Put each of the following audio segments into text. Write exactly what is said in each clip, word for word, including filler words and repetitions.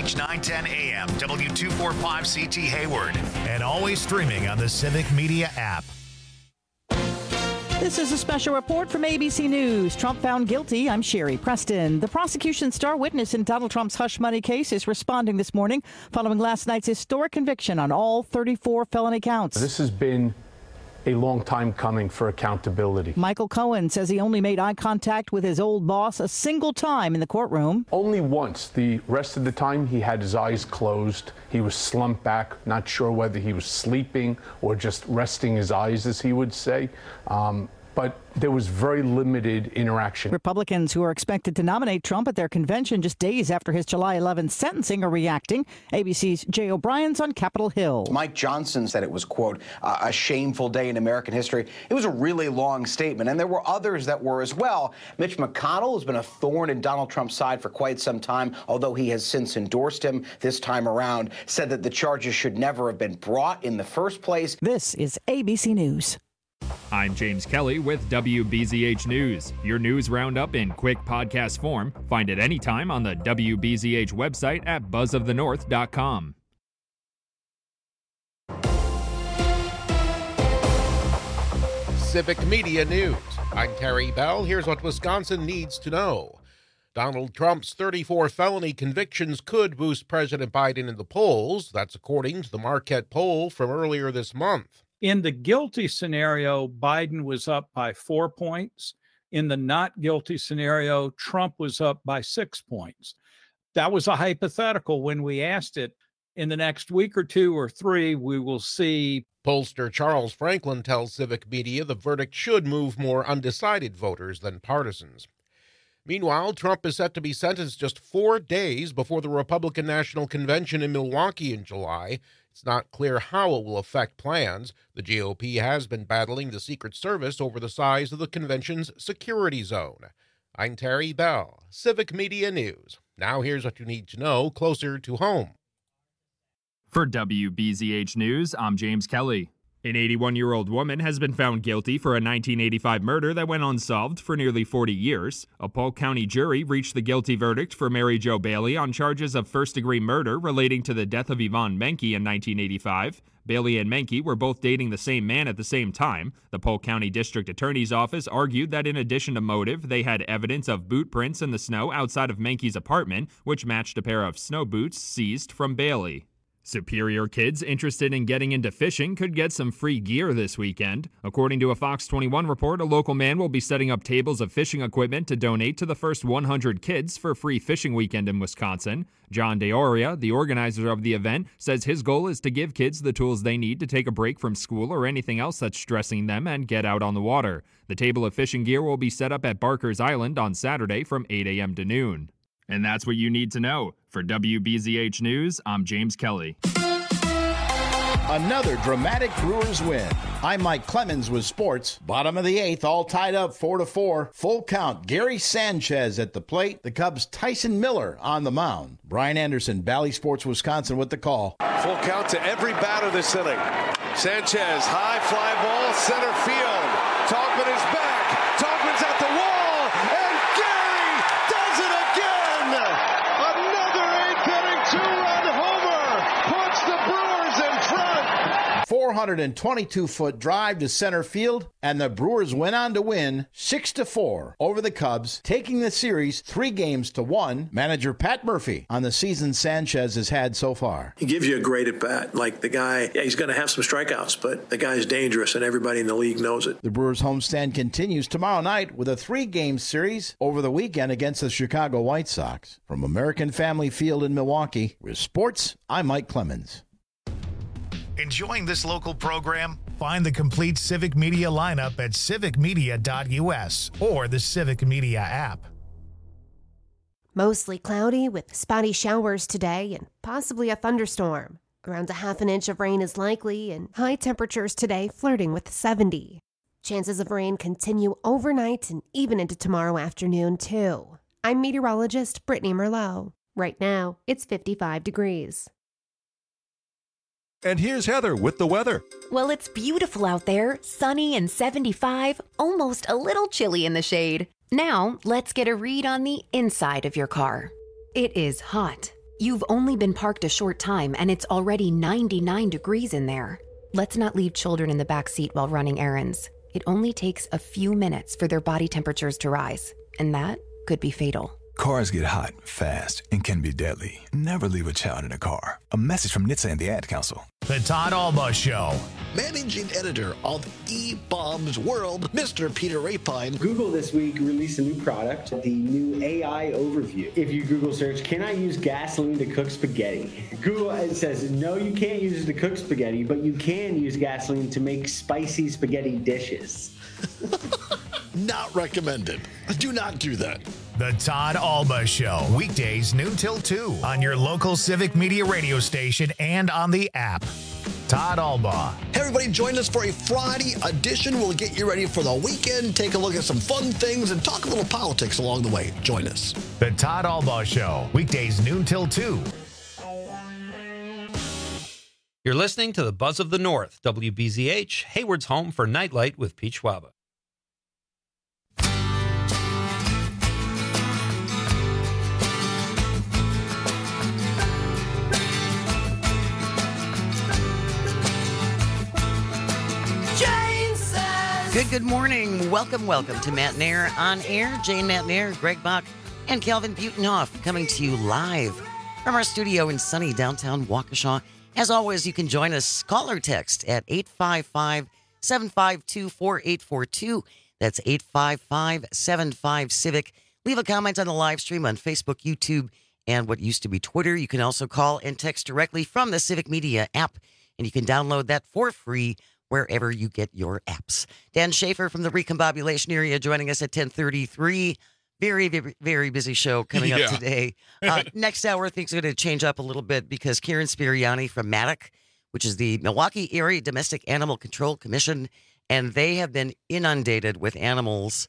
H nine ten A M, W two forty-five C T Hayward, and always streaming on the Civic Media app. This is a special report from A B C News. Trump found guilty. I'm Sherry Preston. The prosecution's star witness in Donald Trump's hush money case is responding this morning following last night's historic conviction on all thirty-four felony counts. This has been a long time coming for accountability. Michael Cohen says he only made eye contact with his old boss a single time in the courtroom. Only once. The rest of the time he had his eyes closed. He was slumped back, not sure whether he was sleeping or just resting his eyes, as he would say. Um, But there was very limited interaction. Republicans who are expected to nominate Trump at their convention just days after his July eleventh sentencing are reacting. A B C's Jay O'Brien's on Capitol Hill. Mike Johnson said it was, quote, a shameful day in American history. It was a really long statement, and there were others that were as well. Mitch McConnell has been a thorn in Donald Trump's side for quite some time, although he has since endorsed him this time around, said that the charges should never have been brought in the first place. This is A B C News. I'm James Kelly with W B Z H News. Your news roundup in quick podcast form. Find it anytime on the W B Z H website at buzz of the north dot com. Civic Media News. I'm Terry Bell. Here's what Wisconsin needs to know. Donald Trump's thirty-four felony convictions could boost President Biden in the polls. That's according to the Marquette poll from earlier this month. In the guilty scenario, Biden was up by four points. In the not guilty scenario, Trump was up by six points. That was a hypothetical when we asked it. In the next week or two or three, we will see. Pollster Charles Franklin tells Civic Media the verdict should move more undecided voters than partisans. Meanwhile, Trump is set to be sentenced just four days before the Republican National Convention in Milwaukee in July. It's not clear how it will affect plans. The G O P has been battling the Secret Service over the size of the convention's security zone. I'm Terry Bell, Civic Media News. Now here's what you need to know closer to home. For W B Z H News, I'm James Kelly. An eighty-one-year-old woman has been found guilty for a nineteen eighty-five murder that went unsolved for nearly forty years. A Polk County jury reached the guilty verdict for Mary Jo Bailey on charges of first-degree murder relating to the death of Yvonne Menke in nineteen eighty-five. Bailey and Menke were both dating the same man at the same time. The Polk County District Attorney's Office argued that in addition to motive, they had evidence of boot prints in the snow outside of Menke's apartment, which matched a pair of snow boots seized from Bailey. Superior kids interested in getting into fishing could get some free gear this weekend. According to a Fox twenty-one report, a local man will be setting up tables of fishing equipment to donate to the first one hundred kids for free fishing weekend in Wisconsin. John DeOria, the organizer of the event, says his goal is to give kids the tools they need to take a break from school or anything else that's stressing them and get out on the water. The table of fishing gear will be set up at Barker's Island on Saturday from eight a.m. to noon. And that's what you need to know. For W B Z H News, I'm James Kelly. Another dramatic Brewers win. I'm Mike Clemens with sports. Bottom of the eighth, all tied up four to four. Full count, Gary Sanchez at the plate. The Cubs' Tyson Miller on the mound. Brian Anderson, Bally Sports, Wisconsin with the call. Full count to every batter this inning. Sanchez, high fly ball, center field. Taubman is back. Taubman's at the wall, and Gary does it again! Another eighth-inning two-run homer puts the Brewers in front. four hundred twenty-two foot drive to center field, and the Brewers went on to win six to four over the Cubs, taking the series three games to one. Manager Pat Murphy on the season Sanchez has had so far. He gives you a great at-bat. Like the guy, yeah, he's going to have some strikeouts, but the guy's dangerous, and everybody in the league knows it. The Brewers homestand continues tomorrow night with a three-game series over the weekend against the Chicago White Sox. From American Family Field in Milwaukee, with sports, I'm Mike Clemens. Enjoying this local program? Find the complete Civic Media lineup at civic media dot u s or the Civic Media app. Mostly cloudy with spotty showers today and possibly a thunderstorm. Around a half an inch of rain is likely, and high temperatures today flirting with seventy. Chances of rain continue overnight and even into tomorrow afternoon, too. I'm meteorologist Brittany Merlot. Right now, it's fifty-five degrees. And here's Heather with the weather. Well, it's beautiful out there, sunny and seventy-five, almost a little chilly in the shade. Now, let's get a read on the inside of your car. It is hot. You've only been parked a short time and it's already ninety-nine degrees in there. Let's not leave children in the back seat while running errands. It only takes a few minutes for their body temperatures to rise, and that could be fatal. Cars get hot, fast, and can be deadly. Never leave a child in a car. A message from N H T S A and the Ad Council. The Todd Alba Show. Managing editor of E-Bombs World, Mister Peter Rapine. Google this week released a new product, the new A I overview. If you Google search, can I use gasoline to cook spaghetti? Google it says, no, you can't use it to cook spaghetti, but you can use gasoline to make spicy spaghetti dishes. Not recommended. Do not do that. The Todd Alba Show, weekdays noon till two on your local Civic Media radio station and on the app. Todd Alba. Hey everybody, join us for a Friday edition. We'll get you ready for the weekend, take a look at some fun things, and talk a little politics along the way. Join us. The Todd Alba Show, weekdays noon till two. You're listening to the Buzz of the North, W B Z H, Hayward's home for Nightlight with Pete Schwaba. Good, good morning. Welcome, welcome to Matt Nair on air. Jane Matt Nair, Greg Bach, and Calvin Butenhoff coming to you live from our studio in sunny downtown Waukesha. As always, you can join us. Call or text at eight five five, seven five two, four eight four two. That's eight five five, seven five, CIVIC. Leave a comment on the live stream on Facebook, YouTube, and what used to be Twitter. You can also call and text directly from the Civic Media app, and you can download that for free wherever you get your apps. Dan Schaefer from the Recombobulation area joining us at ten thirty-three. Very, very, very busy show coming up Yeah. today. Uh, next hour, things are going to change up a little bit because Karen Spiriani from MADDOC, which is the Milwaukee Area Domestic Animal Control Commission, and they have been inundated with animals.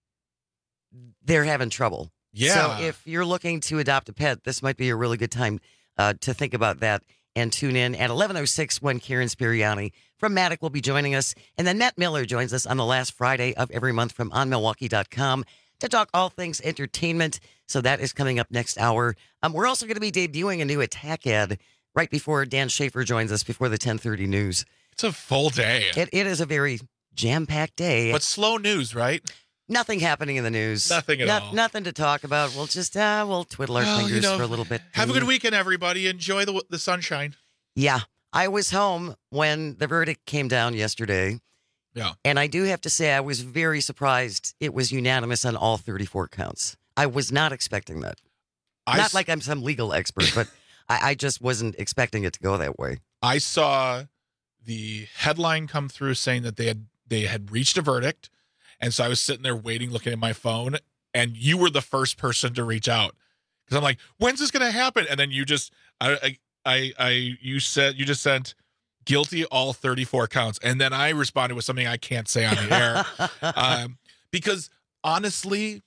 They're having trouble. Yeah. So if you're looking to adopt a pet, this might be a really good time uh, to think about that. And tune in at eleven oh six when Karen Spiriani from MADDOC will be joining us. And then Matt Miller joins us on the last Friday of every month from on milwaukee dot com to talk all things entertainment. So that is coming up next hour. Um, we're also going to be debuting a new attack ad right before Dan Schaefer joins us before the ten thirty news. It's a full day. It, it is a very jam-packed day. But slow news, right? Nothing happening in the news. Nothing at Not- all. Nothing to talk about. We'll just, uh, we'll twiddle our Well, you fingers know, for a little bit. Have a good weekend, everybody. Enjoy the the sunshine. Yeah. I was home when the verdict came down yesterday. Yeah. And I do have to say, I was very surprised it was unanimous on all thirty-four counts. I was not expecting that. I not s- like I'm some legal expert, but I, I just wasn't expecting it to go that way. I saw the headline come through saying that they had they had reached a verdict, and so I was sitting there waiting, looking at my phone, and you were the first person to reach out because I'm like, when's this going to happen? And then you just, I, I, I, I, you said you just sent guilty all thirty-four counts, and then I responded with something I can't say on the air um, because honestly,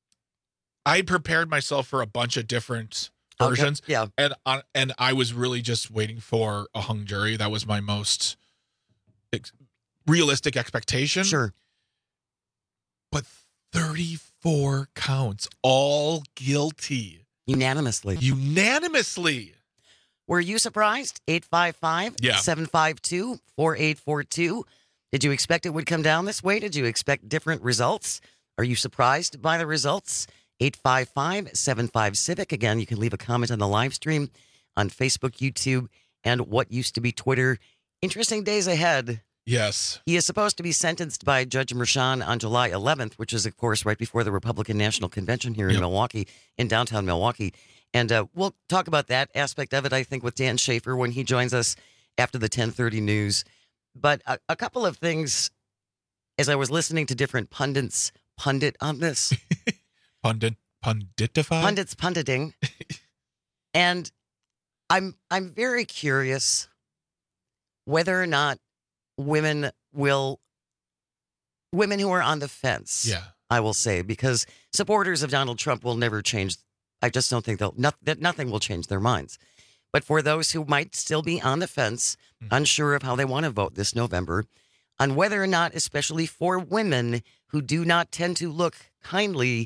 I prepared myself for a bunch of different Okay, versions. yeah. And on, and I was really just waiting for a hung jury. That was my most ex- realistic expectation. Sure. But thirty-four counts, all guilty. Unanimously. Unanimously. Were you surprised? eight five five, Yeah. seven five two, four eight four two. Did you expect it would come down this way? Did you expect different results? Are you surprised by the results? eight five five, seven five, CIVIC. Again, you can leave a comment on the live stream on Facebook, YouTube, and what used to be Twitter. Interesting days ahead. Yes. He is supposed to be sentenced by Judge Merchan on July eleventh, which is, of course, right before the Republican National Convention here in Yep. Milwaukee, in downtown Milwaukee. And uh, we'll talk about that aspect of it, I think, with Dan Schaefer when he joins us after the ten thirty news. But a, a couple of things, as I was listening to different pundits pundit on this. Pundit, punditify? Pundits punditing. And I'm I'm very curious whether or not women will, women who are on the fence, Yeah. I will say, because supporters of Donald Trump will never change. I just don't think they'll, not, that nothing will change their minds. But for those who might still be on the fence, Mm-hmm. unsure of how they want to vote this November, on whether or not, especially for women who do not tend to look kindly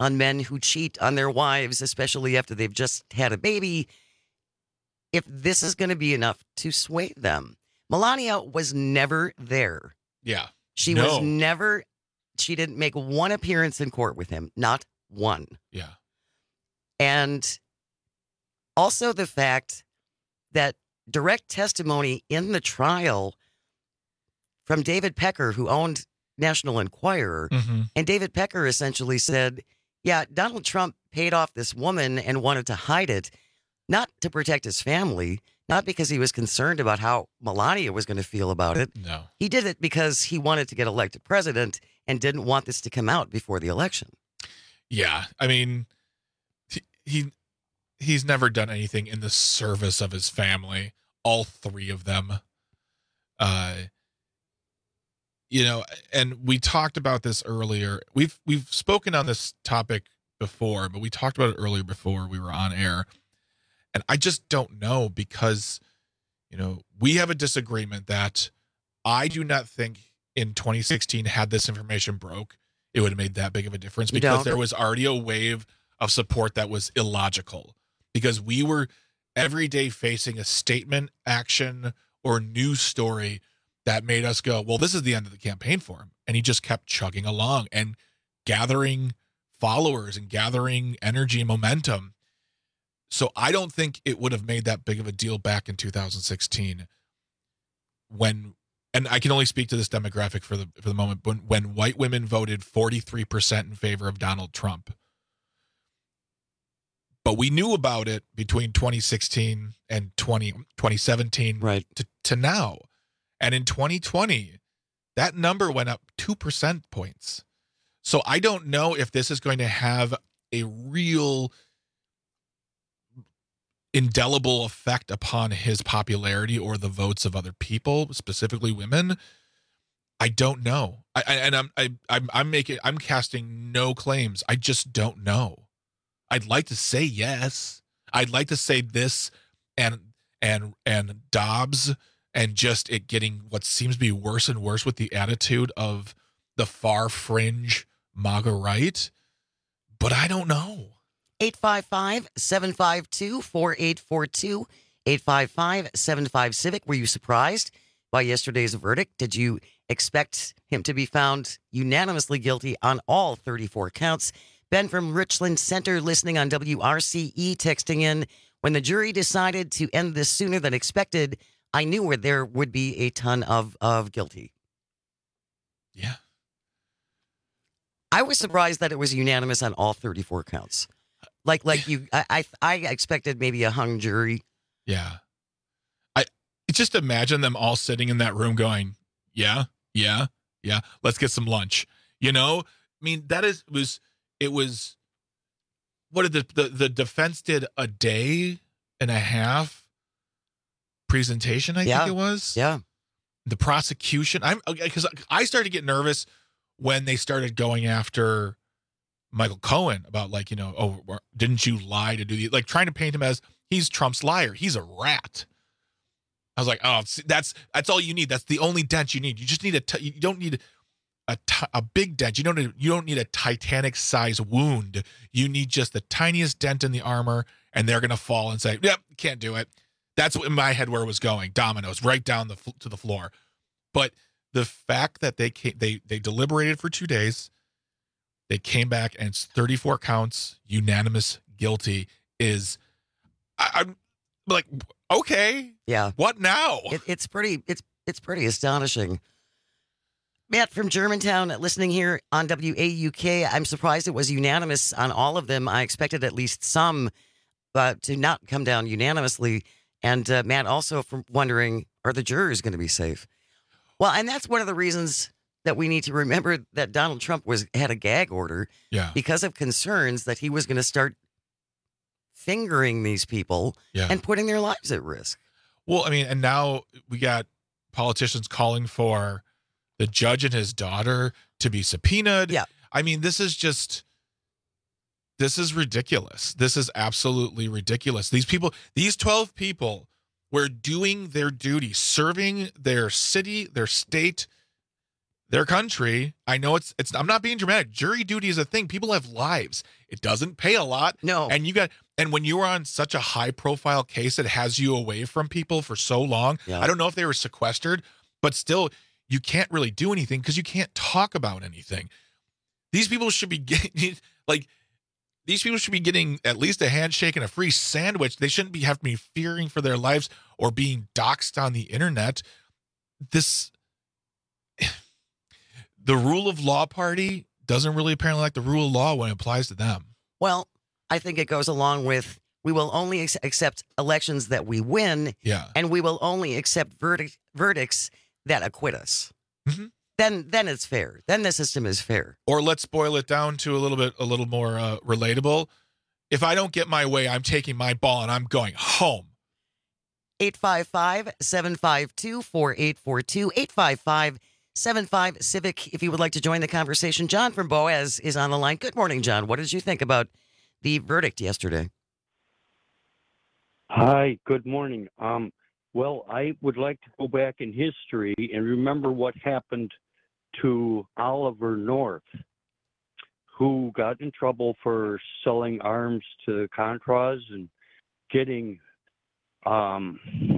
on men who cheat on their wives, especially after they've just had a baby, if this is going to be enough to sway them. Melania was never there. Yeah. She no. was never, she didn't make one appearance in court with him. Not one. Yeah. And also the fact that direct testimony in the trial from David Pecker, who owned National Enquirer, mm-hmm. and David Pecker essentially said, yeah, Donald Trump paid off this woman and wanted to hide it, not to protect his family, not because he was concerned about how Melania was going to feel about it. No. He did it because he wanted to get elected president and didn't want this to come out before the election. Yeah. I mean, he, he he's never done anything in the service of his family. All three of them. Uh, you know, and we talked about this earlier. We've we've spoken on this topic before, but we talked about it earlier before we were on air. And I just don't know because, you know, we have a disagreement that I do not think in twenty sixteen, had this information broke, it would have made that big of a difference You because don't? there was already a wave of support that was illogical because we were every day facing a statement, action, or news story that made us go, well, this is the end of the campaign for him. And he just kept chugging along and gathering followers and gathering energy and momentum. So I don't think it would have made that big of a deal back in two thousand sixteen when, and I can only speak to this demographic for the for the moment, but when white women voted forty-three percent in favor of Donald Trump. But we knew about it between twenty sixteen and twenty, twenty seventeen right. to, to now. And in twenty twenty, that number went up two percent points. So I don't know if this is going to have a real indelible effect upon his popularity or the votes of other people, specifically women. I don't know. I, I and I'm I, I'm I'm making I'm casting no claims. I just don't know. I'd like to say yes. I'd like to say this and and and Dobbs and just it getting what seems to be worse and worse with the attitude of the far fringe MAGA right. But I don't know. eight five five, seven five two, four eight four two, eight five five, seven five Civic. Were you surprised by yesterday's verdict? Did you expect him to be found unanimously guilty on all thirty-four counts? Ben from Richland Center listening on W R C E texting in, when the jury decided to end this sooner than expected, I knew where there would be a ton of, of guilty. Yeah. I was surprised that it was unanimous on all thirty-four counts. Like, like you, I, I, I expected maybe a hung jury. Yeah. I just imagine them all sitting in that room going, yeah, yeah, yeah, let's get some lunch. You know, I mean, that is, was, it was, what did the, the, the defense did a day and a half presentation, I yeah. think it was. Yeah. The prosecution, I'm, because I started to get nervous when they started going after Michael Cohen about like, you know, oh, didn't you lie to do the, like trying to paint him as he's Trump's liar. He's a rat. I was like, oh, that's, that's all you need. That's the only dent you need. You just need a, t- you don't need a, t- a big dent. You don't need, you don't need a Titanic size wound. You need just the tiniest dent in the armor and they're going to fall and say, yep, can't do it. That's what in my head where it was going. Dominoes right down the, to the floor. But the fact that they came, they, they deliberated for two days, they came back and it's thirty-four counts, unanimous guilty is, I, I'm like, okay, yeah. What now? It, it's pretty, it's it's pretty astonishing. Matt from Germantown listening here on W A U K. I'm surprised it was unanimous on all of them. I expected at least some uh, to not come down unanimously. And uh, Matt also from wondering, are the jurors going to be safe? Well, and that's one of the reasons that we need to remember that Donald Trump was had a gag order yeah. because of concerns that he was going to start fingering these people yeah. and putting their lives at risk. Well, I mean, and now we got politicians calling for the judge and his daughter to be subpoenaed. Yeah. I mean, this is just, this is ridiculous. This is absolutely ridiculous. These people, these twelve people were doing their duty, serving their city, their state, their country. I know it's it's I'm not being dramatic. Jury duty is a thing. People have lives. It doesn't pay a lot. No. And you got and when you are on such a high profile case that has you away from people for so long, Yeah. I don't know if they were sequestered, but still you can't really do anything because you can't talk about anything. These people should be getting like these people should be getting at least a handshake and a free sandwich. They shouldn't be have to be fearing for their lives or being doxxed on the internet. This the rule of law party doesn't really apparently like the rule of law when it applies to them. Well, I think it goes along with we will only ex- accept elections that we win, Yeah. and we will only accept verdict, verdicts that acquit us. Mm-hmm. Then, then it's fair. Then the system is fair. Or let's boil it down to a little bit, a little more uh, relatable. If I don't get my way, I'm taking my ball and I'm going home. eight five five, seven five two, four eight four two, eight five five, seven five Civic. If you would like to join the conversation, John from Boaz is on the line. Good morning, John. What did you think about the verdict yesterday? Hi, good morning. Um, well, I would like to go back in history and remember what happened to Oliver North, who got in trouble for selling arms to Contras and getting um,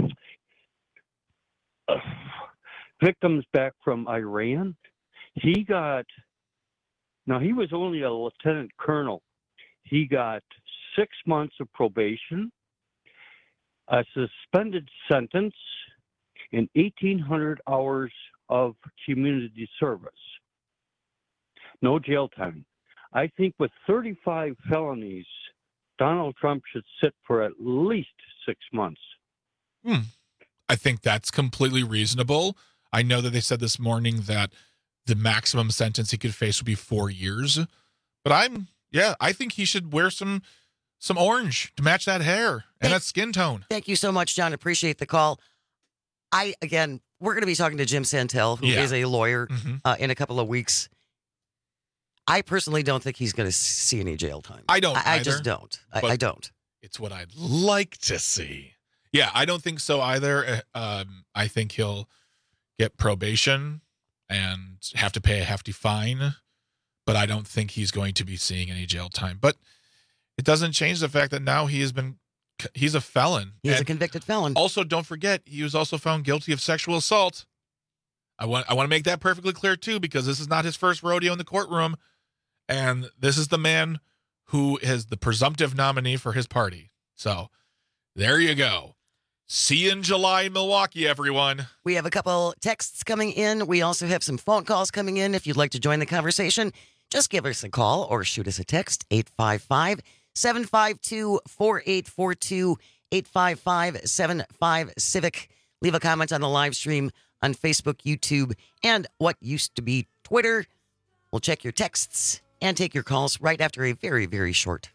victims back from Iran. He got, now he was only a lieutenant colonel. He got six months of probation, a suspended sentence, and eighteen hundred hours of community service. No jail time. I think with thirty-five felonies, Donald Trump should sit for at least six months. Hmm. I think that's completely reasonable. I know that they said this morning that the maximum sentence he could face would be four years. But I'm, yeah, I think he should wear some some orange to match that hair and that skin tone. Thank you so much, John. Appreciate the call. I, again, we're going to be talking to Jim Santel, who Yeah. is a lawyer, Mhm. uh, in a couple of weeks. I personally don't think he's going to see any jail time. I don't I, I either, just don't. I, but I don't. It's what I'd like to see. Yeah, I don't think so either. Uh, Um, I think he'll get probation and have to pay a hefty fine, but I don't think he's going to be seeing any jail time. But it doesn't change the fact that now he has been, he's a felon. He's a And convicted felon. Also, don't forget, he was also found guilty of sexual assault. I want I want to make that perfectly clear, too, because this is not his first rodeo in the courtroom. And this is the man who is the presumptive nominee for his party. So there you go. See you in July in Milwaukee, everyone. We have a couple texts coming in. We also have some phone calls coming in. If you'd like to join the conversation, just give us a call or shoot us a text, eight five five, seven five two, four eight four two, eight five five, seven five Civic. Leave a comment on the live stream on Facebook, YouTube, and what used to be Twitter. We'll check your texts and take your calls right after a very, very short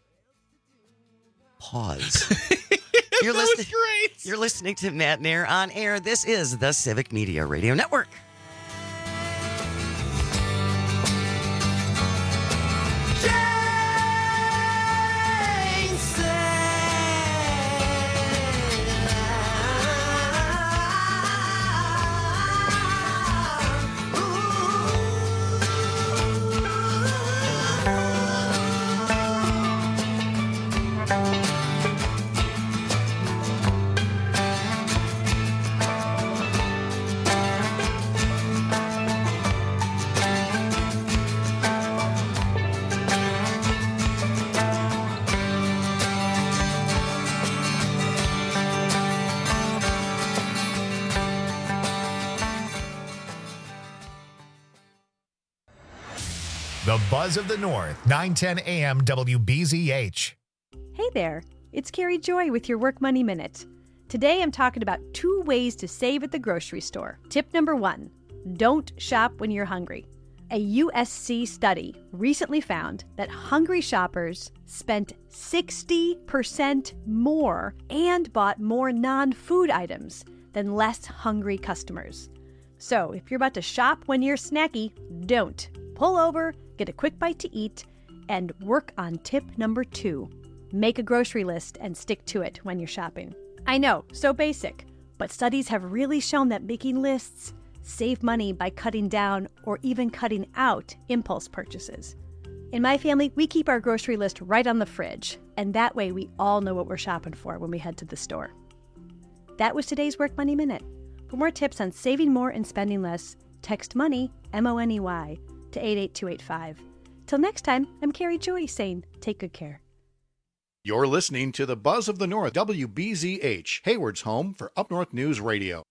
pause. You're, listen- you're listening to Matt Nair on air. This is the Civic Media Radio Network. The Buzz of the North, nine ten A M W B Z H. Hey there, it's Carrie Joy with your Work Money Minute. Today I'm talking about two ways to save at the grocery store. Tip number one, don't shop when you're hungry. A U S C study recently found that hungry shoppers spent sixty percent more and bought more non-food items than less hungry customers. So if you're about to shop when you're snacky, don't. Pull over, get a quick bite to eat, and work on tip number two. Make a grocery list and stick to it when you're shopping. I know, so basic, but studies have really shown that making lists save money by cutting down or even cutting out impulse purchases. In my family, we keep our grocery list right on the fridge, and that way we all know what we're shopping for when we head to the store. That was today's Work Money Minute. For more tips on saving more and spending less, text MONEY, M O N E Y, to eight eight two eight five. Till next time, I'm Carrie Joy saying take good care. You're listening to the Buzz of the North, W B Z H, Hayward's home for Up North News Radio.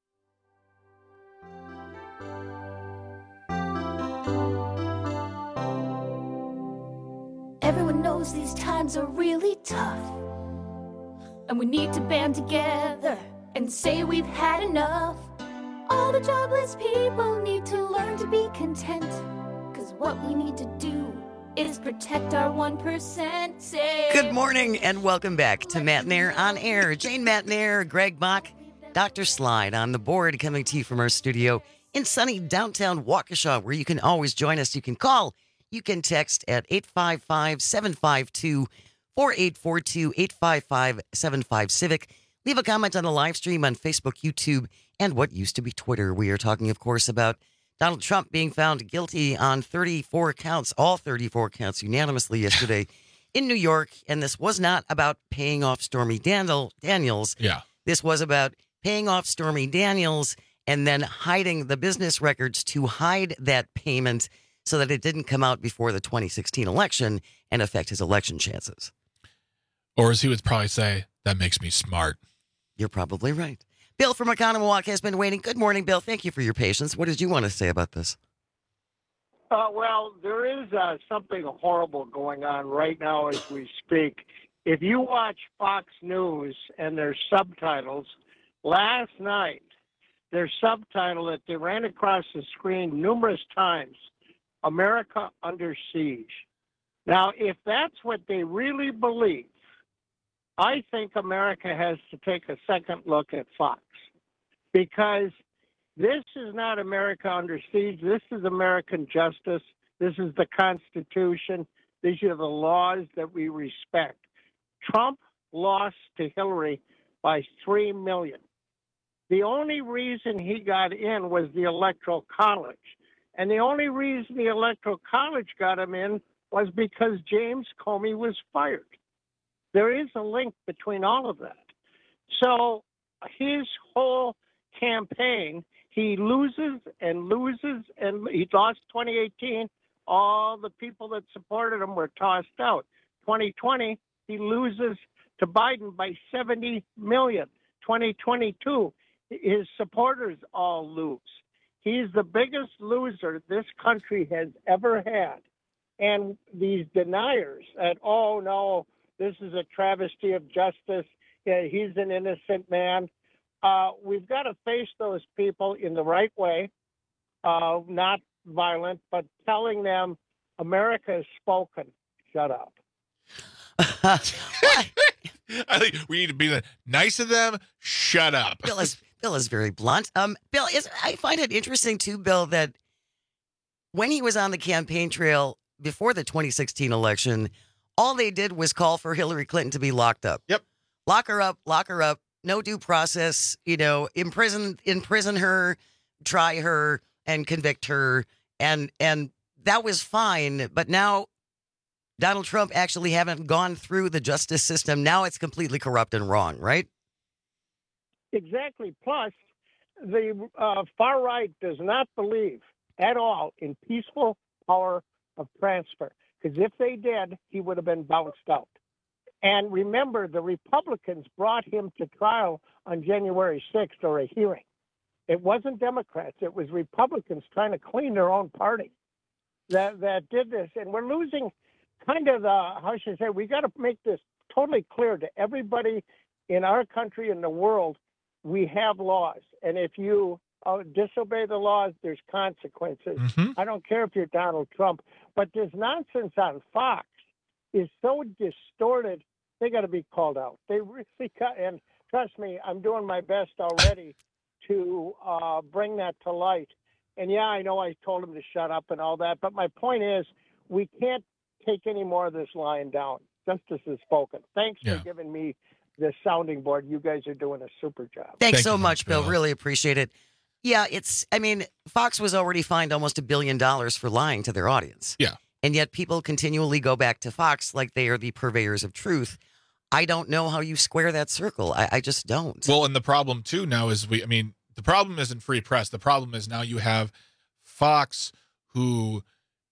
Everyone knows these times are really tough, and we need to band together and say we've had enough. All the jobless people need to learn to be content, 'cause what we need to do is protect our one percent. Say Good morning and welcome back to Matt Nair on Air. Jane Matt Nair, Greg Bach, Doctor Slide on the board, coming to you from our studio in sunny downtown Waukesha, where you can always join us. You can call, you can text at eight five five, seven five two, four eight four two, eight five five, seven five Civic. Leave a comment on the live stream on Facebook, YouTube, and what used to be Twitter. We are talking, of course, about Donald Trump being found guilty on thirty-four counts, all thirty-four counts, unanimously yesterday in New York. And this was not about paying off Stormy Daniel, Daniels. Yeah. This was about paying off Stormy Daniels and then hiding the business records to hide that payment so that it didn't come out before the twenty sixteen election and affect his election chances. Or as he would probably say, that makes me smart. You're probably right. Bill from Oconomowoc has been waiting. Good morning, Bill. Thank you for your patience. What did you want to say about this? Uh, well, there is uh, something horrible going on right now as we speak. If you watch Fox News and their subtitles, last night, their subtitle that they ran across the screen numerous times, America Under Siege. Now, if that's what they really believe, I think America has to take a second look at Fox, because this is not America under siege. This is American justice. This is the Constitution. These are the laws that we respect. Trump lost to Hillary by three million. The only reason he got in was the Electoral College. And the only reason the Electoral College got him in was because James Comey was fired. There is a link between all of that. So his whole campaign, he loses and loses, and he lost twenty eighteen. All the people that supported him were tossed out. twenty twenty, he loses to Biden by seventy million. twenty twenty-two, his supporters all lose. He's the biggest loser this country has ever had. And these deniers that, oh, no, this is a travesty of justice, yeah, he's an innocent man. Uh, we've got to face those people in the right way, uh, not violent, but telling them America has spoken. Shut up. I think we need to be the nice to them. Shut up. Bill is Bill is very blunt. Um, Bill is. I find it interesting too, Bill, that when he was on the campaign trail before the twenty sixteen election, all they did was call for Hillary Clinton to be locked up. Yep. Lock her up. Lock her up. No due process. You know, imprison imprison her, try her, and convict her, and and that was fine. But now Donald Trump actually haven't gone through the justice system. Now it's completely corrupt and wrong, right? Exactly. Plus, the uh, far right does not believe at all in peaceful power of transfer. Because if they did, he would have been bounced out. And remember, the Republicans brought him to trial on January sixth, or a hearing. It wasn't Democrats. It was Republicans trying to clean their own party that, that did this. And we're losing kind of the, how should I say, we got to make this totally clear to everybody in our country and the world. We have laws. And if you uh, disobey the laws, there's consequences. Mm-hmm. I don't care if you're Donald Trump. But this nonsense on Fox is so distorted, they got to be called out. They really got, and trust me, I'm doing my best already to uh, bring that to light. And yeah, I know I told him to shut up and all that, but my point is we can't take any more of this lying down. Justice is spoken. Thanks Yeah. for giving me the sounding board. You guys are doing a super job. Thanks Thank so you, much, Bill. Bill. Really appreciate it. Yeah, it's, I mean, Fox was already fined almost a billion dollars for lying to their audience. Yeah. And yet people continually go back to Fox like they are the purveyors of truth. I don't know how you square that circle. I, I just don't. Well, and the problem, too, now is we, I mean, the problem isn't free press. The problem is now you have Fox, who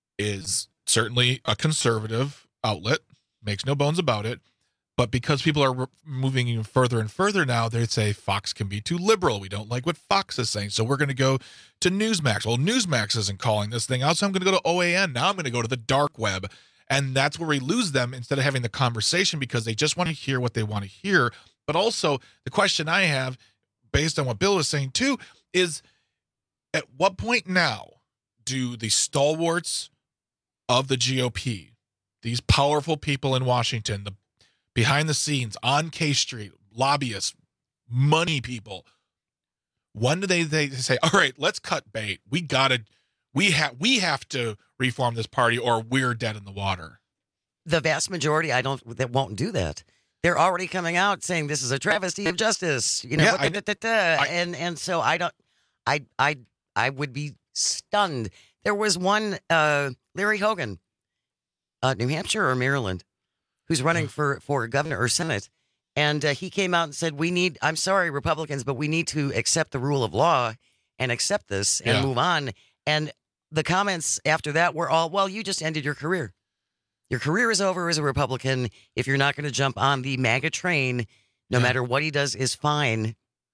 is certainly a conservative outlet, makes no bones about it. But because people are re- moving even further and further now, they say Fox can be too liberal. We don't like what Fox is saying. So we're going to go to Newsmax. Well, Newsmax isn't calling this thing out, so I'm going to go to O A N. Now I'm going to go to the dark web. And that's where we lose them instead of having the conversation because they just want to hear what they want to hear. But also, the question I have, based on what Bill was saying too, is at what point now do the stalwarts of the G O P, these powerful people in Washington, the behind the scenes, on K Street, lobbyists, money people, when do they, they say, all right, let's cut bait. We got to, we have, we have to reform this party or we're dead in the water. The vast majority, I don't, that won't do that. They're already coming out saying this is a travesty of justice, you know, Yeah, I- da, da, da, da. and, and so I don't, I, I, I would be stunned. There was one, uh, Larry Hogan, uh, New Hampshire or Maryland, who's running for, for governor or Senate. And uh, he came out and said, we need, I'm sorry, Republicans, but we need to accept the rule of law and accept this and Yeah. move on. And the comments after that were all, well, you just ended your career. Your career is over as a Republican. If you're not going to jump on the MAGA train, no Yeah. matter what he does is fine.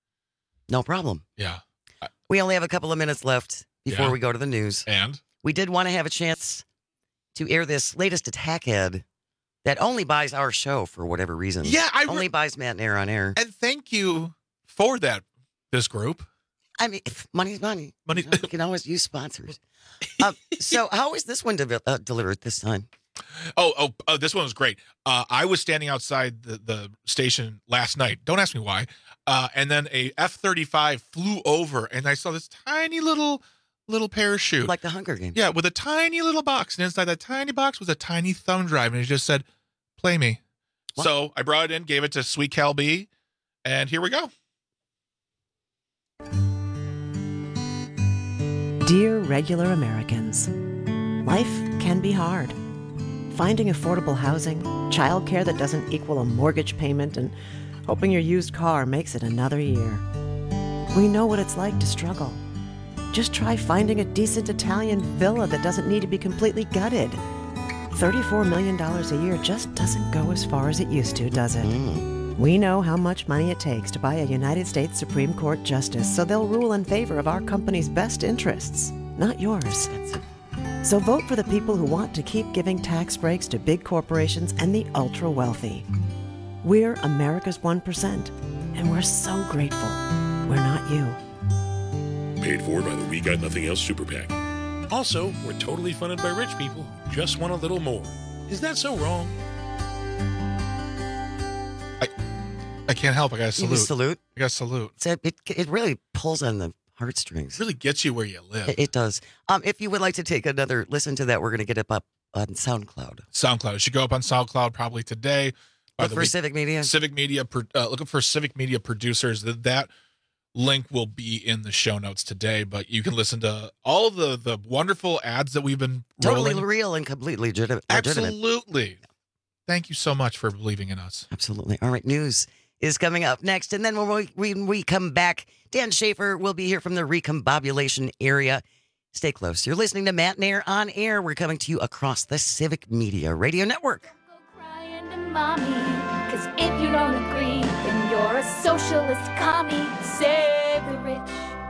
No problem. Yeah. We only have a couple of minutes left before Yeah. we go to the news. And We did want to have a chance to air this latest attack ad that only buys our show for whatever reason. Yeah, I re- only buys Matt and Air on air. And thank you for that, this group. I mean, if money's money. Money. You know, you can always use sponsors. um, so how is this one de- uh, delivered this time? Oh, oh, oh, this one was great. Uh, I was standing outside the, the station last night. Don't ask me why. Uh, and then a F thirty-five flew over, and I saw this tiny little little parachute. Like the Hunger Games. Yeah, with a tiny little box. And inside that tiny box was a tiny thumb drive, and it just said, play me. What? So I brought it in, gave it to Sweet Cal B, and here we go. Dear regular Americans, life can be hard. Finding affordable housing, childcare that doesn't equal a mortgage payment, and hoping your used car makes it another year. We know what it's like to struggle. Just try finding a decent Italian villa that doesn't need to be completely gutted. thirty-four million dollars a year just doesn't go as far as it used to, does it? Mm. We know how much money it takes to buy a United States Supreme Court justice, so they'll rule in favor of our company's best interests, not yours. So vote for the people who want to keep giving tax breaks to big corporations and the ultra-wealthy. We're America's one percent, and we're so grateful we're not you. Paid for by the We Got Nothing Else Super PAC. Also, we're totally funded by rich people who just want a little more. Is that so wrong? I I can't help. I got to You salute. salute? I got to salute. So it, it really pulls on the heartstrings. It really gets you where you live. It, it does. Um, if you would like to take another listen to that, we're going to get it up on SoundCloud. SoundCloud. It should go up on SoundCloud probably today. By Look the for way, Civic Media. Civic Media. pro- Uh, looking for Civic Media producers. That that link will be in the show notes today. But you can listen to all of the the wonderful ads that we've been Totally rolling. real and completely legit- legitimate. Absolutely. Thank you so much for believing in us. Absolutely. All right, news is coming up next. And then when we, when we come back, Dan Schaefer will be here from the recombobulation area. Stay close. You're listening to Matt and Air on Air. We're coming to you across the Civic Media Radio Network. Mommy, cause if you don't agree, then you're a socialist commie. Save the rich.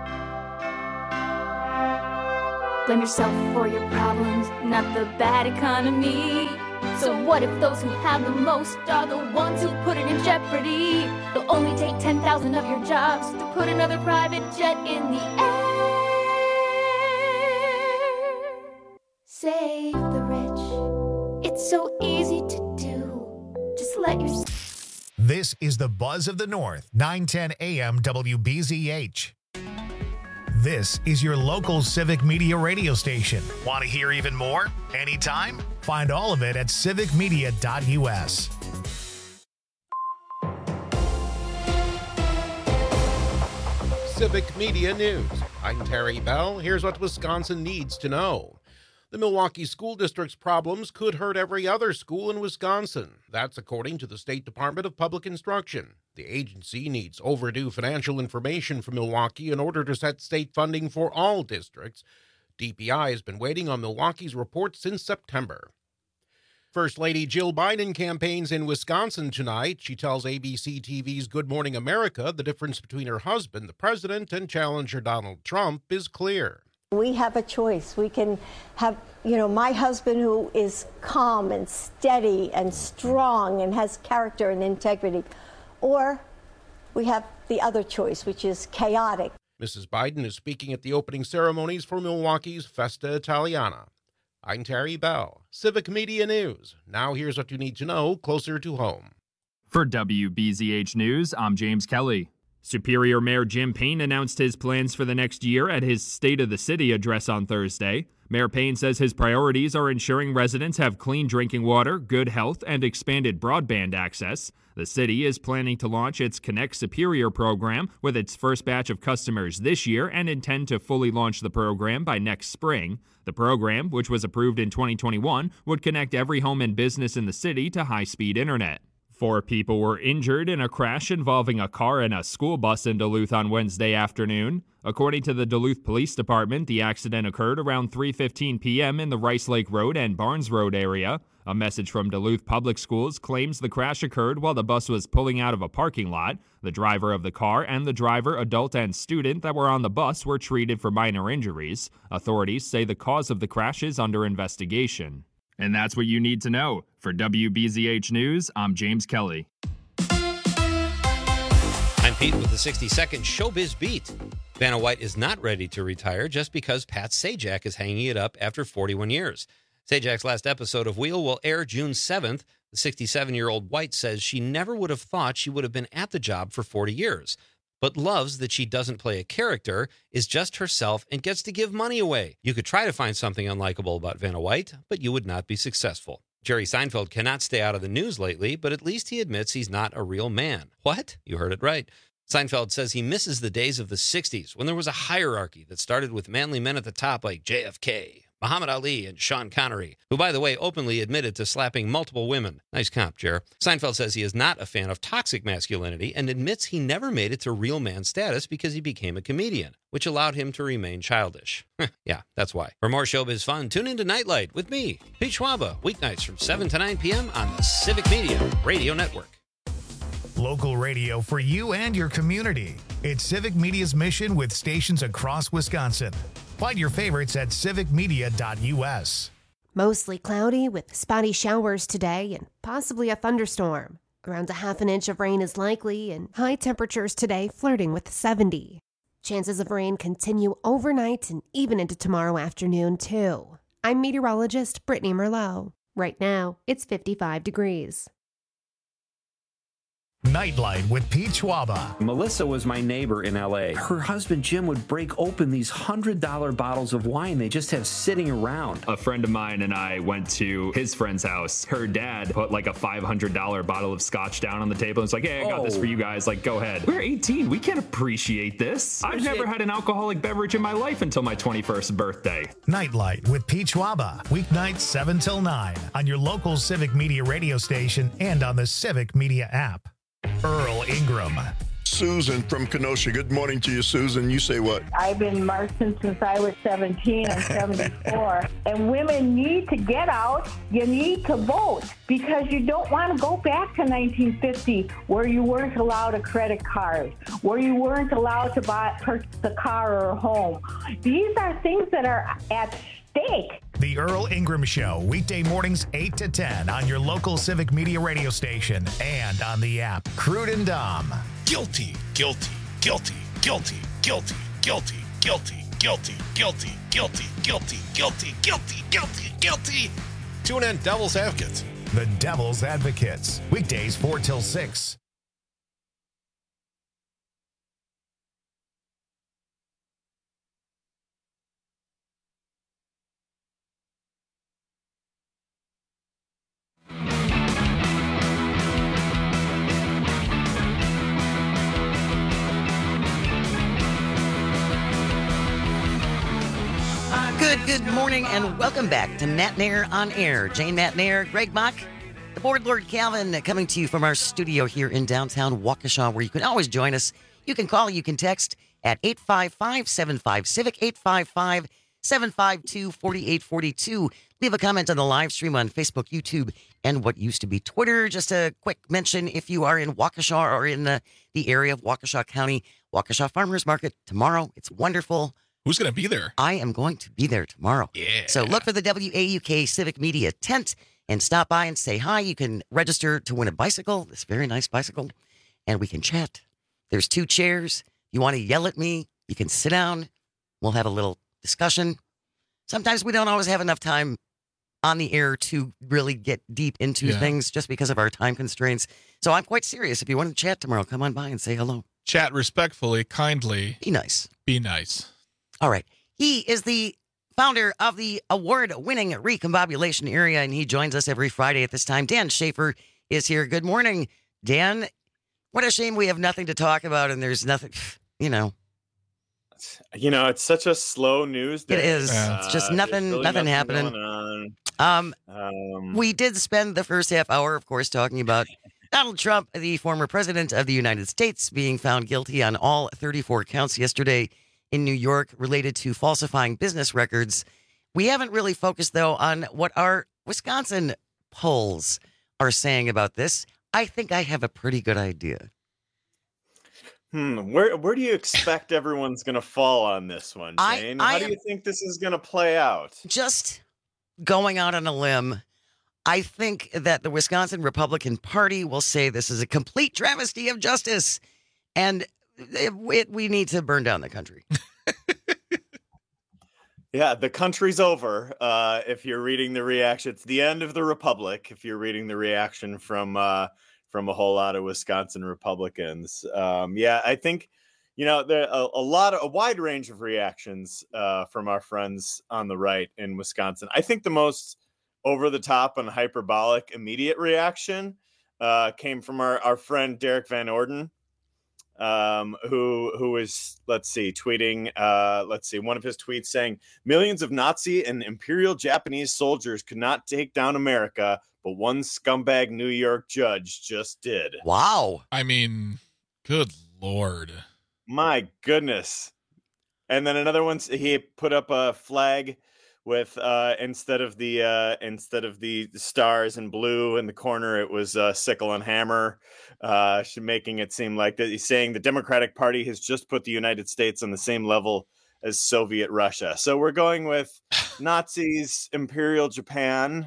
Blame yourself for your problems, not the bad economy. So what if those who have the most are the ones who put it in jeopardy? They'll only take ten thousand of your jobs to put another private jet in the air. Save the rich. It's so easy to do. Just let yourself. This is the Buzz of the North, nine ten A M W B Z H. This is your local Civic Media radio station. Want to hear even more? Anytime? Find all of it at civic media dot U S. Civic Media News. I'm Terry Bell. Here's what Wisconsin needs to know. The Milwaukee School District's problems could hurt every other school in Wisconsin. That's according to the State Department of Public Instruction. The agency needs overdue financial information from Milwaukee in order to set state funding for all districts. D P I has been waiting on Milwaukee's report since September. First Lady Jill Biden campaigns in Wisconsin tonight. She tells A B C T V's Good Morning America the difference between her husband, the president, and challenger Donald Trump is clear. We have a choice. We can have, you know, my husband who is calm and steady and strong and has character and integrity, or we have the other choice, which is chaotic. Missus Biden is speaking at the opening ceremonies for Milwaukee's Festa Italiana. I'm Terry Bell, Civic Media News. Now here's what you need to know closer to home. For W B Z H News, I'm James Kelly. Superior Mayor Jim Payne announced his plans for the next year at his State of the City address on Thursday. Mayor Payne says his priorities are ensuring residents have clean drinking water, good health, and expanded broadband access. The city is planning to launch its Connect Superior program with its first batch of customers this year and intend to fully launch the program by next spring. The program, which was approved in twenty twenty-one, would connect every home and business in the city to high-speed internet. Four people were injured in a crash involving a car and a school bus in Duluth on Wednesday afternoon. According to the Duluth Police Department, the accident occurred around three fifteen p.m. in the Rice Lake Road and Barnes Road area. A message from Duluth Public Schools claims the crash occurred while the bus was pulling out of a parking lot. The driver of the car and the driver, adult, and student that were on the bus were treated for minor injuries. Authorities say the cause of the crash is under investigation. And that's what you need to know. For W B Z H News, I'm James Kelly. I'm Pete with the sixty-second Showbiz Beat. Vanna White is not ready to retire just because Pat Sajak is hanging it up after forty-one years. Sajak's last episode of Wheel will air June seventh. The sixty-seven-year-old White says she never would have thought she would have been at the job for forty years, but loves that she doesn't play a character, is just herself, and gets to give money away. You could try to find something unlikable about Vanna White, but you would not be successful. Jerry Seinfeld cannot stay out of the news lately, but at least he admits he's not a real man. What? You heard it right. Seinfeld says he misses the days of the sixties when there was a hierarchy that started with manly men at the top like J F K, Muhammad Ali, and Sean Connery, who, by the way, openly admitted to slapping multiple women. Nice comp, Jer. Seinfeld says he is not a fan of toxic masculinity and admits he never made it to real man status because he became a comedian, which allowed him to remain childish. Yeah, that's why. For more showbiz fun, tune into Nightlight with me, Pete Schwaba, weeknights from seven to nine p.m. on the Civic Media Radio Network. Local radio for you and your community. It's Civic Media's mission with stations across Wisconsin. Find your favorites at civic media dot u s. Mostly cloudy with spotty showers today and possibly a thunderstorm. Around a half an inch of rain is likely and high temperatures today flirting with seventy. Chances of rain continue overnight and even into tomorrow afternoon too. I'm meteorologist Brittany Merlot. Right now, it's fifty-five degrees. Nightlight with Pete Schwaba. Melissa was my neighbor in L A. Her husband Jim would break open these one hundred dollar bottles of wine they just have sitting around. A friend of mine and I went to his friend's house. Her dad put like a five hundred dollar bottle of scotch down on the table and was like, hey, I got oh. this for you guys. Like, go ahead. We're eighteen. We can't appreciate this. I've never had an alcoholic beverage in my life until my twenty-first birthday. Nightlight with Pete Schwaba. Weeknights seven till nine on your local Civic Media radio station and on the Civic Media app. Earl Ingram. Susan from Kenosha. Good morning to you, Susan. You say what? I've been marching since I was seventeen. I'm seventy-four. And women need to get out. You need to vote because you don't want to go back to nineteen fifty where you weren't allowed a credit card, where you weren't allowed to buy purchase a car or a home. These are things that are at stake. The Earl Ingram Show, weekday mornings eight to ten on your local Civic Media radio station and on the app. Crude and Dom. Guilty, guilty, guilty, guilty, guilty, guilty, guilty, guilty, guilty, guilty, guilty, guilty, guilty, guilty, guilty. Tune in Devil's Advocates. The Devil's Advocates, weekdays four till six. Good morning and welcome back to Matt Nair on Air. Jane Matt Nair, Greg Bach, the board Lord Calvin, coming to you from our studio here in downtown Waukesha, where you can always join us. You can call, you can text at eight five five, seven five, civic, eight five five, seven five two, four eight four two. Leave a comment on the live stream on Facebook, YouTube, and what used to be Twitter. Just a quick mention, if you are in Waukesha or in the, the area of Waukesha County, Waukesha Farmers Market tomorrow. It's wonderful. Who's going to be there? I am going to be there tomorrow. Yeah. So look for the W A U K Civic Media tent and stop by and say hi. You can register to win a bicycle, this very nice bicycle, and we can chat. There's two chairs. You want to yell at me, you can sit down. We'll have a little discussion. Sometimes we don't always have enough time on the air to really get deep into Yeah. things just because of our time constraints. So I'm quite serious. If you want to chat tomorrow, come on by and say hello. Chat respectfully, kindly. Be nice. Be nice. All right. He is the founder of the award-winning Recombobulation Area, and he joins us every Friday at this time. Dan Schaefer is here. Good morning, Dan. What a shame we have nothing to talk about, and there's nothing, you know. You know, it's such a slow news day. It is. Uh, It's just there's nothing, really nothing, happening. going on. Um, Um, we did spend the first half hour, of course, talking about Donald Trump, the former president of the United States, being found guilty on all thirty-four counts yesterday in New York related to falsifying business records. We haven't really focused, though, on what our Wisconsin polls are saying about this. I think I have a pretty good idea. Hmm, where where do you expect everyone's going to fall on this one, I- Jane? I How do am- you think this is going to play out? Just going out on a limb, I think that the Wisconsin Republican Party will say this is a complete travesty of justice, and it, it, we need to burn down the country. Yeah, the country's over. Uh, if you're reading the reaction, it's the end of the republic. If you're reading the reaction from uh, from a whole lot of Wisconsin Republicans, um, yeah, I think you know there a, a lot of a wide range of reactions uh, from our friends on the right in Wisconsin. I think the most over the top and hyperbolic immediate reaction uh, came from our our friend Derek Van Orden. Um, who who is let's see tweeting uh let's see one of his tweets saying millions of Nazi and Imperial Japanese soldiers could not take down America, but one scumbag New York judge just did. Wow. I mean, good Lord. My goodness. And then another one, he put up a flag with uh instead of the uh instead of the stars in blue in the corner, it was uh sickle and hammer, uh making it seem like that he's saying the Democratic Party has just put the United States on the same level as Soviet Russia. So we're going with Nazis, Imperial Japan,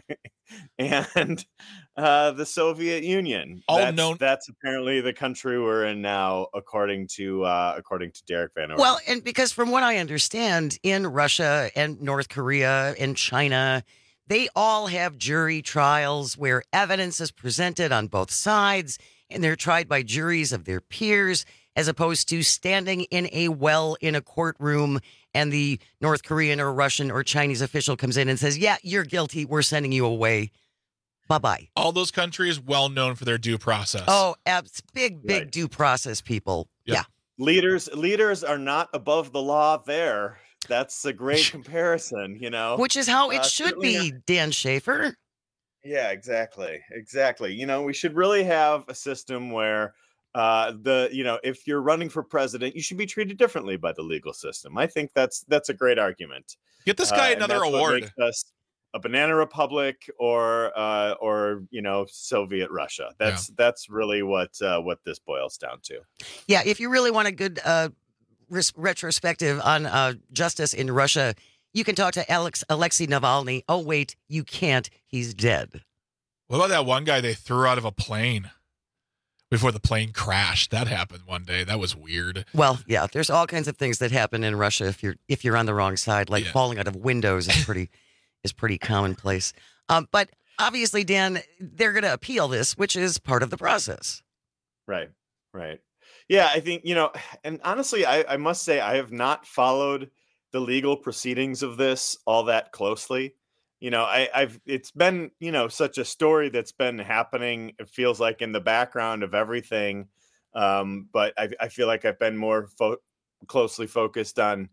and uh the Soviet Union. All that's, known- that's apparently the country we're in now, according to uh according to Derek Van Orden. Well, and because from what I understand, in Russia and North Korea and China, they all have jury trials where evidence is presented on both sides, and they're tried by juries of their peers, as opposed to standing in a well in a courtroom and the North Korean or Russian or Chinese official comes in and says, yeah, you're guilty. We're sending you away. Bye-bye. All those countries well known for their due process. Oh, abs- big, big Right. due process people. Yep. Yeah. leaders leaders are not above the law there. That's a great comparison, you know. Which is how it Uh, should certainly be, Dan Schaefer. Yeah, exactly. Exactly. You know, we should really have a system where uh the you know, if you're running for president, you should be treated differently by the legal system. I think that's that's a great argument. Get this guy Uh, and another that's what award. makes us a banana republic or uh or you know, Soviet Russia. That's that's really what uh what this boils down to. Yeah, if you really want a good uh, res- retrospective on uh, justice in Russia, you can talk to Alex Alexei Navalny. Oh, wait, you can't. He's dead. What about that one guy they threw out of a plane before the plane crashed? That happened one day. That was weird. Well, yeah, there's all kinds of things that happen in Russia if you're if you're on the wrong side, like Yeah. falling out of windows is pretty is pretty commonplace. Um, but obviously, Dan, they're going to appeal this, which is part of the process. Right. Right. Yeah, I think, you know, and honestly, I, I must say I have not followed the legal proceedings of this all that closely. You know, I, I've it's been, you know, such a story that's been happening. It feels like in the background of everything. Um, but I, I feel like I've been more fo- closely focused on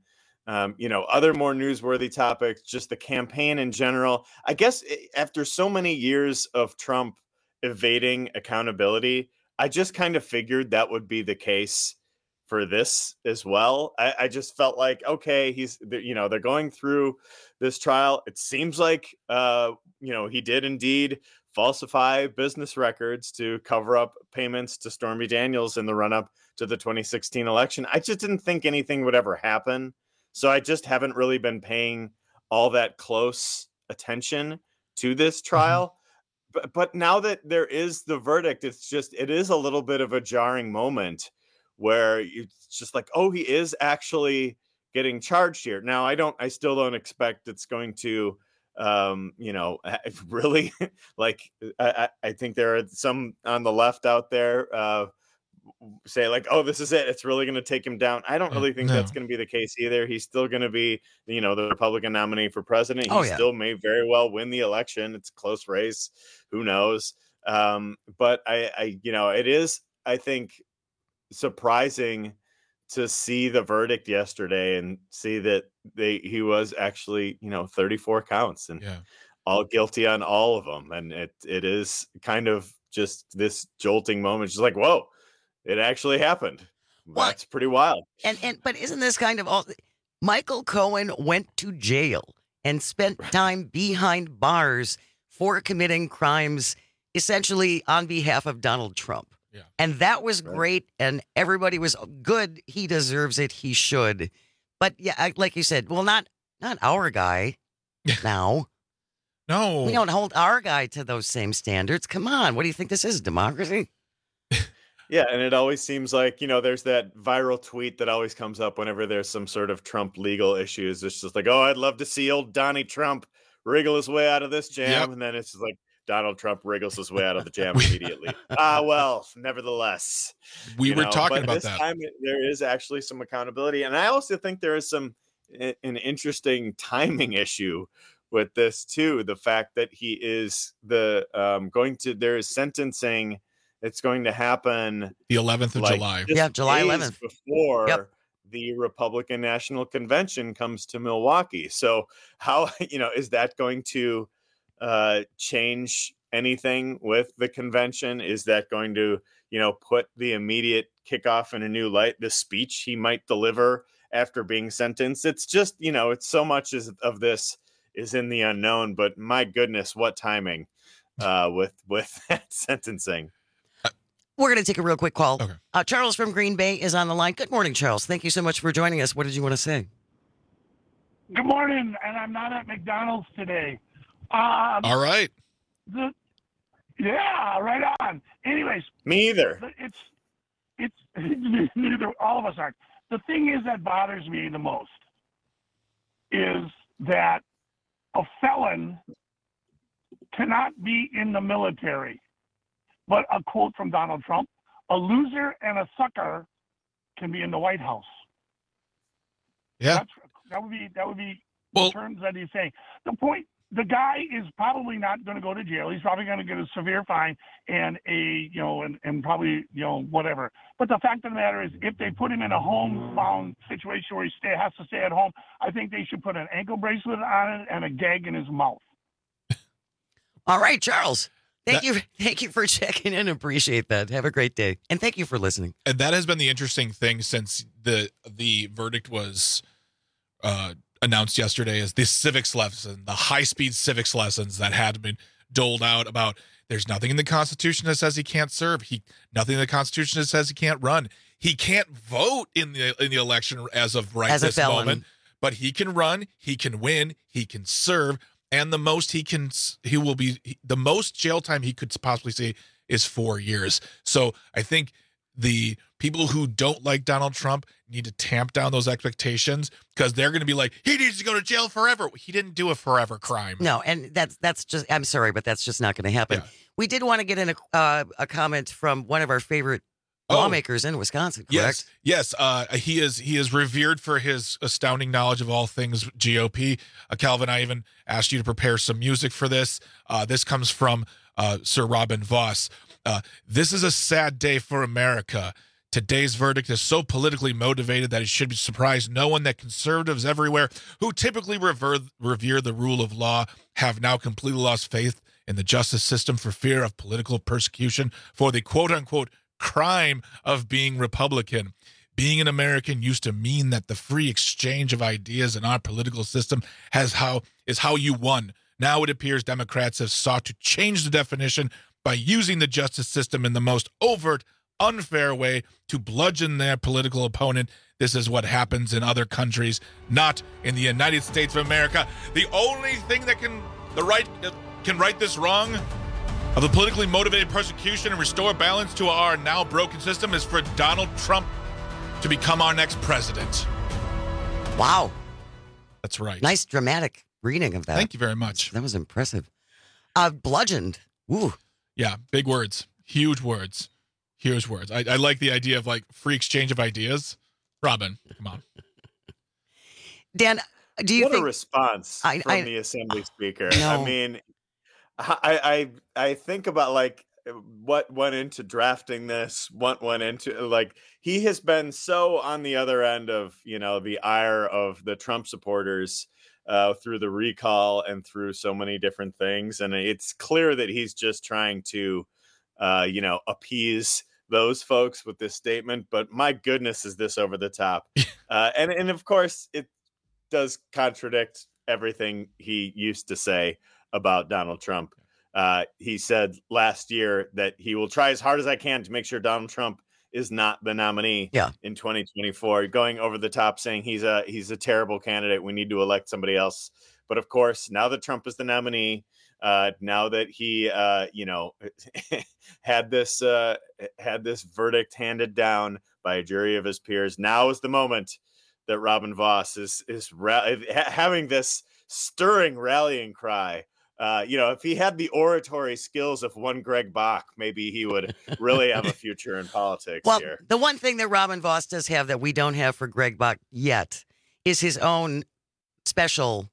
Um, you know, other more newsworthy topics, just the campaign in general. I guess after so many years of Trump evading accountability, I just kind of figured that would be the case for this as well. I, I just felt like, okay, he's, you know, they're going through this trial. It seems like, uh, you know, he did indeed falsify business records to cover up payments to Stormy Daniels in the run up to the twenty sixteen election. I just didn't think anything would ever happen. So I just haven't really been paying all that close attention to this trial. Mm-hmm. But, but now that there is the verdict, it's just, it is a little bit of a jarring moment where it's just like, oh, he is actually getting charged here. Now, I don't, I still don't expect it's going to, um, you know, really like, I, I think there are some on the left out there, uh, say like, oh, this is it. It's really going to take him down. I don't really think no. that's going to be the case either. He's still going to be, you know, the Republican nominee for president. He oh, yeah. still may very well win the election. It's a close race. Who knows? Um, but I, I, you know, it is, I think, surprising to see the verdict yesterday and see that they, he was actually, you know, thirty-four counts and yeah. all guilty on all of them. And it, it is kind of just this jolting moment. Just like, whoa, it actually happened. Well, that's pretty wild. And and but isn't this kind of all? Michael Cohen went to jail and spent time behind bars for committing crimes, essentially on behalf of Donald Trump. Yeah. And that was Right. great, and everybody was good. He deserves it. He should. But yeah, I- like you said, well, not not our guy. Now No. we don't hold our guy to those same standards. Come on, what do you think this is? Democracy? Yeah, and it always seems like, you know, there's that viral tweet that always comes up whenever there's some sort of Trump legal issues. It's just like, oh, I'd love to see old Donnie Trump wriggle his way out of this jam. Yep. And then it's just like Donald Trump wriggles his way out of the jam immediately. Ah, well, nevertheless. We you were know, talking but about this that. time it- there is actually some accountability. And I also think there is some a- an interesting timing issue with this too. The fact that he is the um, going to, there is sentencing. It's going to happen The eleventh of like July. just Yeah, July days eleventh. before Yep. the Republican National Convention comes to Milwaukee. So how, you know, is that going to uh, change anything with the convention? Is that going to, you know, put the immediate kickoff in a new light? The speech he might deliver after being sentenced. It's just, you know, it's so much as, of this is in the unknown, but my goodness, what timing uh, with, with that sentencing. We're going to take a real quick call. Okay. Uh, Charles from Green Bay is on the line. Good morning, Charles. Thank you so much for joining us. What did you want to say? Good morning, and I'm not at McDonald's today. Um, All right. the, yeah, right on. Anyways, Me either. the- it's it's neither all of us aren't. The thing is that bothers me the most is that a felon cannot be in the military. But a quote from Donald Trump: "A loser and a sucker can be in the White House." Yeah. That's, that would be that would be Well- the terms that he's saying. The point: the guy is probably not going to go to jail. He's probably going to get a severe fine and a you know and, and probably you know whatever. But the fact of the matter is, if they put him in a homebound situation where he stay, has to stay at home, I think they should put an ankle bracelet on it and a gag in his mouth. All right, Charles. Thank That- you. Thank you for checking in. Appreciate that. Have a great day. And thank you for listening. And that has been the interesting thing since the the verdict was uh, announced yesterday, is the civics lesson, the high speed civics lessons that had been doled out about. There's nothing in the Constitution that says he can't serve. He nothing in the Constitution that says he can't run. He can't vote in the in the election as of right As a this felon. moment. But he can run. He can win. He can serve. And the most he can, he will be, the most jail time he could possibly see is four years. So I think the people who don't like Donald Trump need to tamp down those expectations, because they're going to be like, he needs to go to jail forever. He didn't do a forever crime. No, and that's that's just. I'm sorry, but that's just not going to happen. We did want to get in a uh, a comment from one of our favorite Oh. lawmakers in Wisconsin. Correct? Yes, yes. Uh, he is he is revered for his astounding knowledge of all things G O P. Uh, Calvin, I even asked you to prepare some music for this. Uh, this comes from uh, Sir Robin Voss. Uh, this is a sad day for America. Today's verdict is so politically motivated that it should surprise no one that conservatives everywhere who typically revere, revere the rule of law have now completely lost faith in the justice system for fear of political persecution for the quote-unquote crime of being Republican. Being an American used to mean that the free exchange of ideas in our political system has how is how you won. Now it appears Democrats have sought to change the definition by using the justice system in the most overt, unfair way to bludgeon their political opponent. This is what happens in other countries, not in the United States of America. The only thing that can the right uh, can right this wrong of the politically motivated persecution and restore balance to our now broken system is for Donald Trump to become our next president. Wow. That's right. Nice dramatic reading of that. Thank you very much. That was impressive. Uh, bludgeoned. Ooh. Yeah, big words. Huge words. Huge words. I, I like the idea of like free exchange of ideas. Robin, come on. Dan, do you what think... a response I, from I, the Assembly Speaker. No. I mean, I, I I think about like what went into drafting this, what went into like he has been so on the other end of, you know, the ire of the Trump supporters uh, through the recall and through so many different things. And it's clear that he's just trying to, uh, you know, appease those folks with this statement. But my goodness, is this over the top? uh, and, and of course, it does contradict everything he used to say about Donald Trump. Uh, he said last year that he will try as hard as I can to make sure Donald Trump is not the nominee yeah. in twenty twenty-four, going over the top, saying he's a he's a terrible candidate. We need to elect somebody else. But of course, now that Trump is the nominee, uh, now that he, uh, you know, had this uh, had this verdict handed down by a jury of his peers, now is the moment that Robin Vos is is ra- having this stirring rallying cry. Uh, you know, if he had the oratory skills of one Greg Bach, maybe he would really have a future in politics well, here. The one thing that Robin Vos does have that we don't have for Greg Bach yet is his own special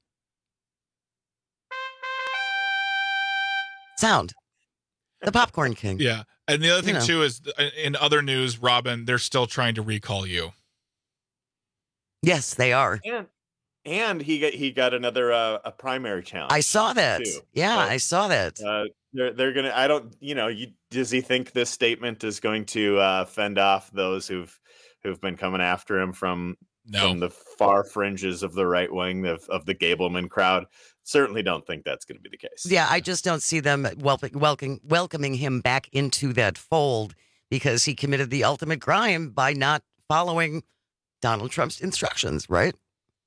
sound. The Popcorn King. Yeah. And the other thing, You know. too, is in other news, Robin, they're still trying to recall you. Yes, they are. And and he got he got another uh, a primary challenge. I saw that. too. Yeah, So, I saw that. Uh, they're they're gonna. I don't. You know. You, does he think this statement is going to uh, fend off those who've who've been coming after him from No. from the far fringes of the right wing of of the Gableman crowd? Certainly don't think that's going to be the case. Yeah, I just don't see them wel- welcoming welcoming him back into that fold because he committed the ultimate crime by not following Donald Trump's instructions, right?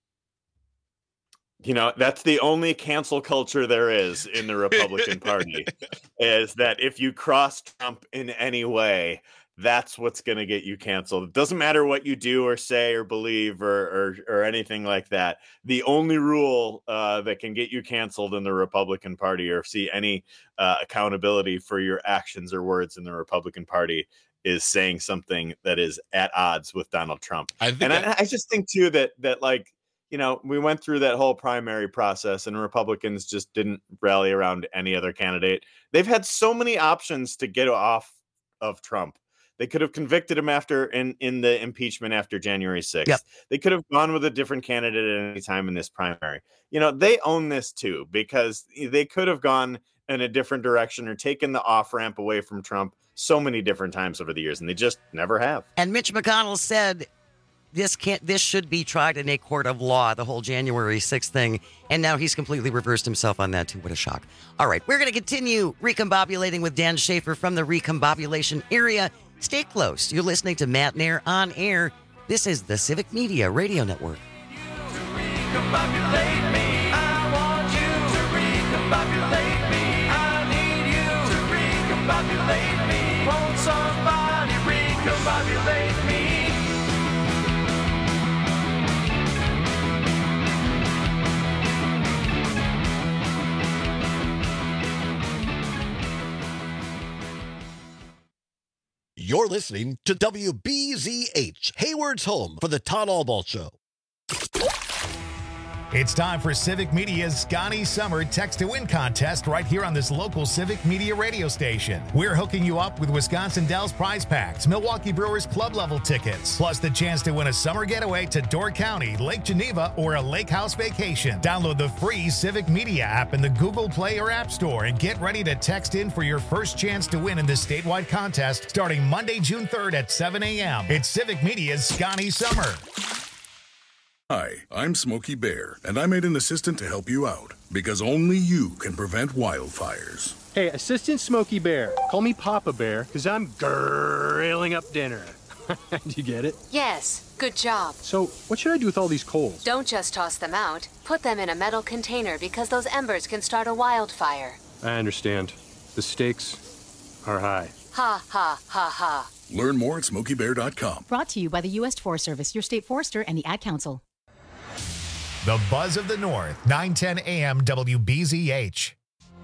You know, that's the only cancel culture there is in the Republican Party, is that if you cross Trump in any way, that's what's going to get you canceled. It doesn't matter what you do or say or believe or or, or anything like that. The only rule uh, that can get you canceled in the Republican Party or see any uh, accountability for your actions or words in the Republican Party is saying something that is at odds with Donald Trump. I think and that- I, I just think, too, that that like, you know, we went through that whole primary process and Republicans just didn't rally around any other candidate. They've had so many options to get off of Trump. They could have convicted him after in, in the impeachment after January sixth. Yep. They could have gone with a different candidate at any time in this primary. You know, they own this too, because they could have gone in a different direction or taken the off ramp away from Trump so many different times over the years, and they just never have. And Mitch McConnell said this can't this should be tried in a court of law, the whole January sixth thing. And now he's completely reversed himself on that too. What a shock. All right, we're going to continue recombobulating with Dan Schaefer from the recombobulation area. Stay close. You're listening to Matt Nair on air. This is the Civic Media Radio Network. Recombobulate me. I want you to recombobulate me. I need you to recombobulate me. Won't somebody recombobulate me? You're listening to W B Z H, Hayward's home for the Todd Albaugh Show. It's time for Civic Media's Scotty Summer Text to Win contest right here on this local Civic Media radio station. We're hooking you up with Wisconsin Dells prize packs, Milwaukee Brewers club level tickets, plus the chance to win a summer getaway to Door County, Lake Geneva, or a lake house vacation. Download the free Civic Media app in the Google Play or App Store and get ready to text in for your first chance to win in this statewide contest starting Monday, June third at seven a.m. It's Civic Media's Scotty Summer. Hi, I'm Smokey Bear, and I made an assistant to help you out, because only you can prevent wildfires. Hey, Assistant Smokey Bear, call me Papa Bear, because I'm grilling up dinner. Do you get it? Yes, good job. So, what should I do with all these coals? Don't just toss them out. Put them in a metal container because those embers can start a wildfire. I understand. The stakes are high. Ha, ha, ha, ha. Learn more at smokey bear dot com. Brought to you by the U S Forest Service, your state forester, and the Ad Council. The Buzz of the North, nine ten a.m. W B Z H.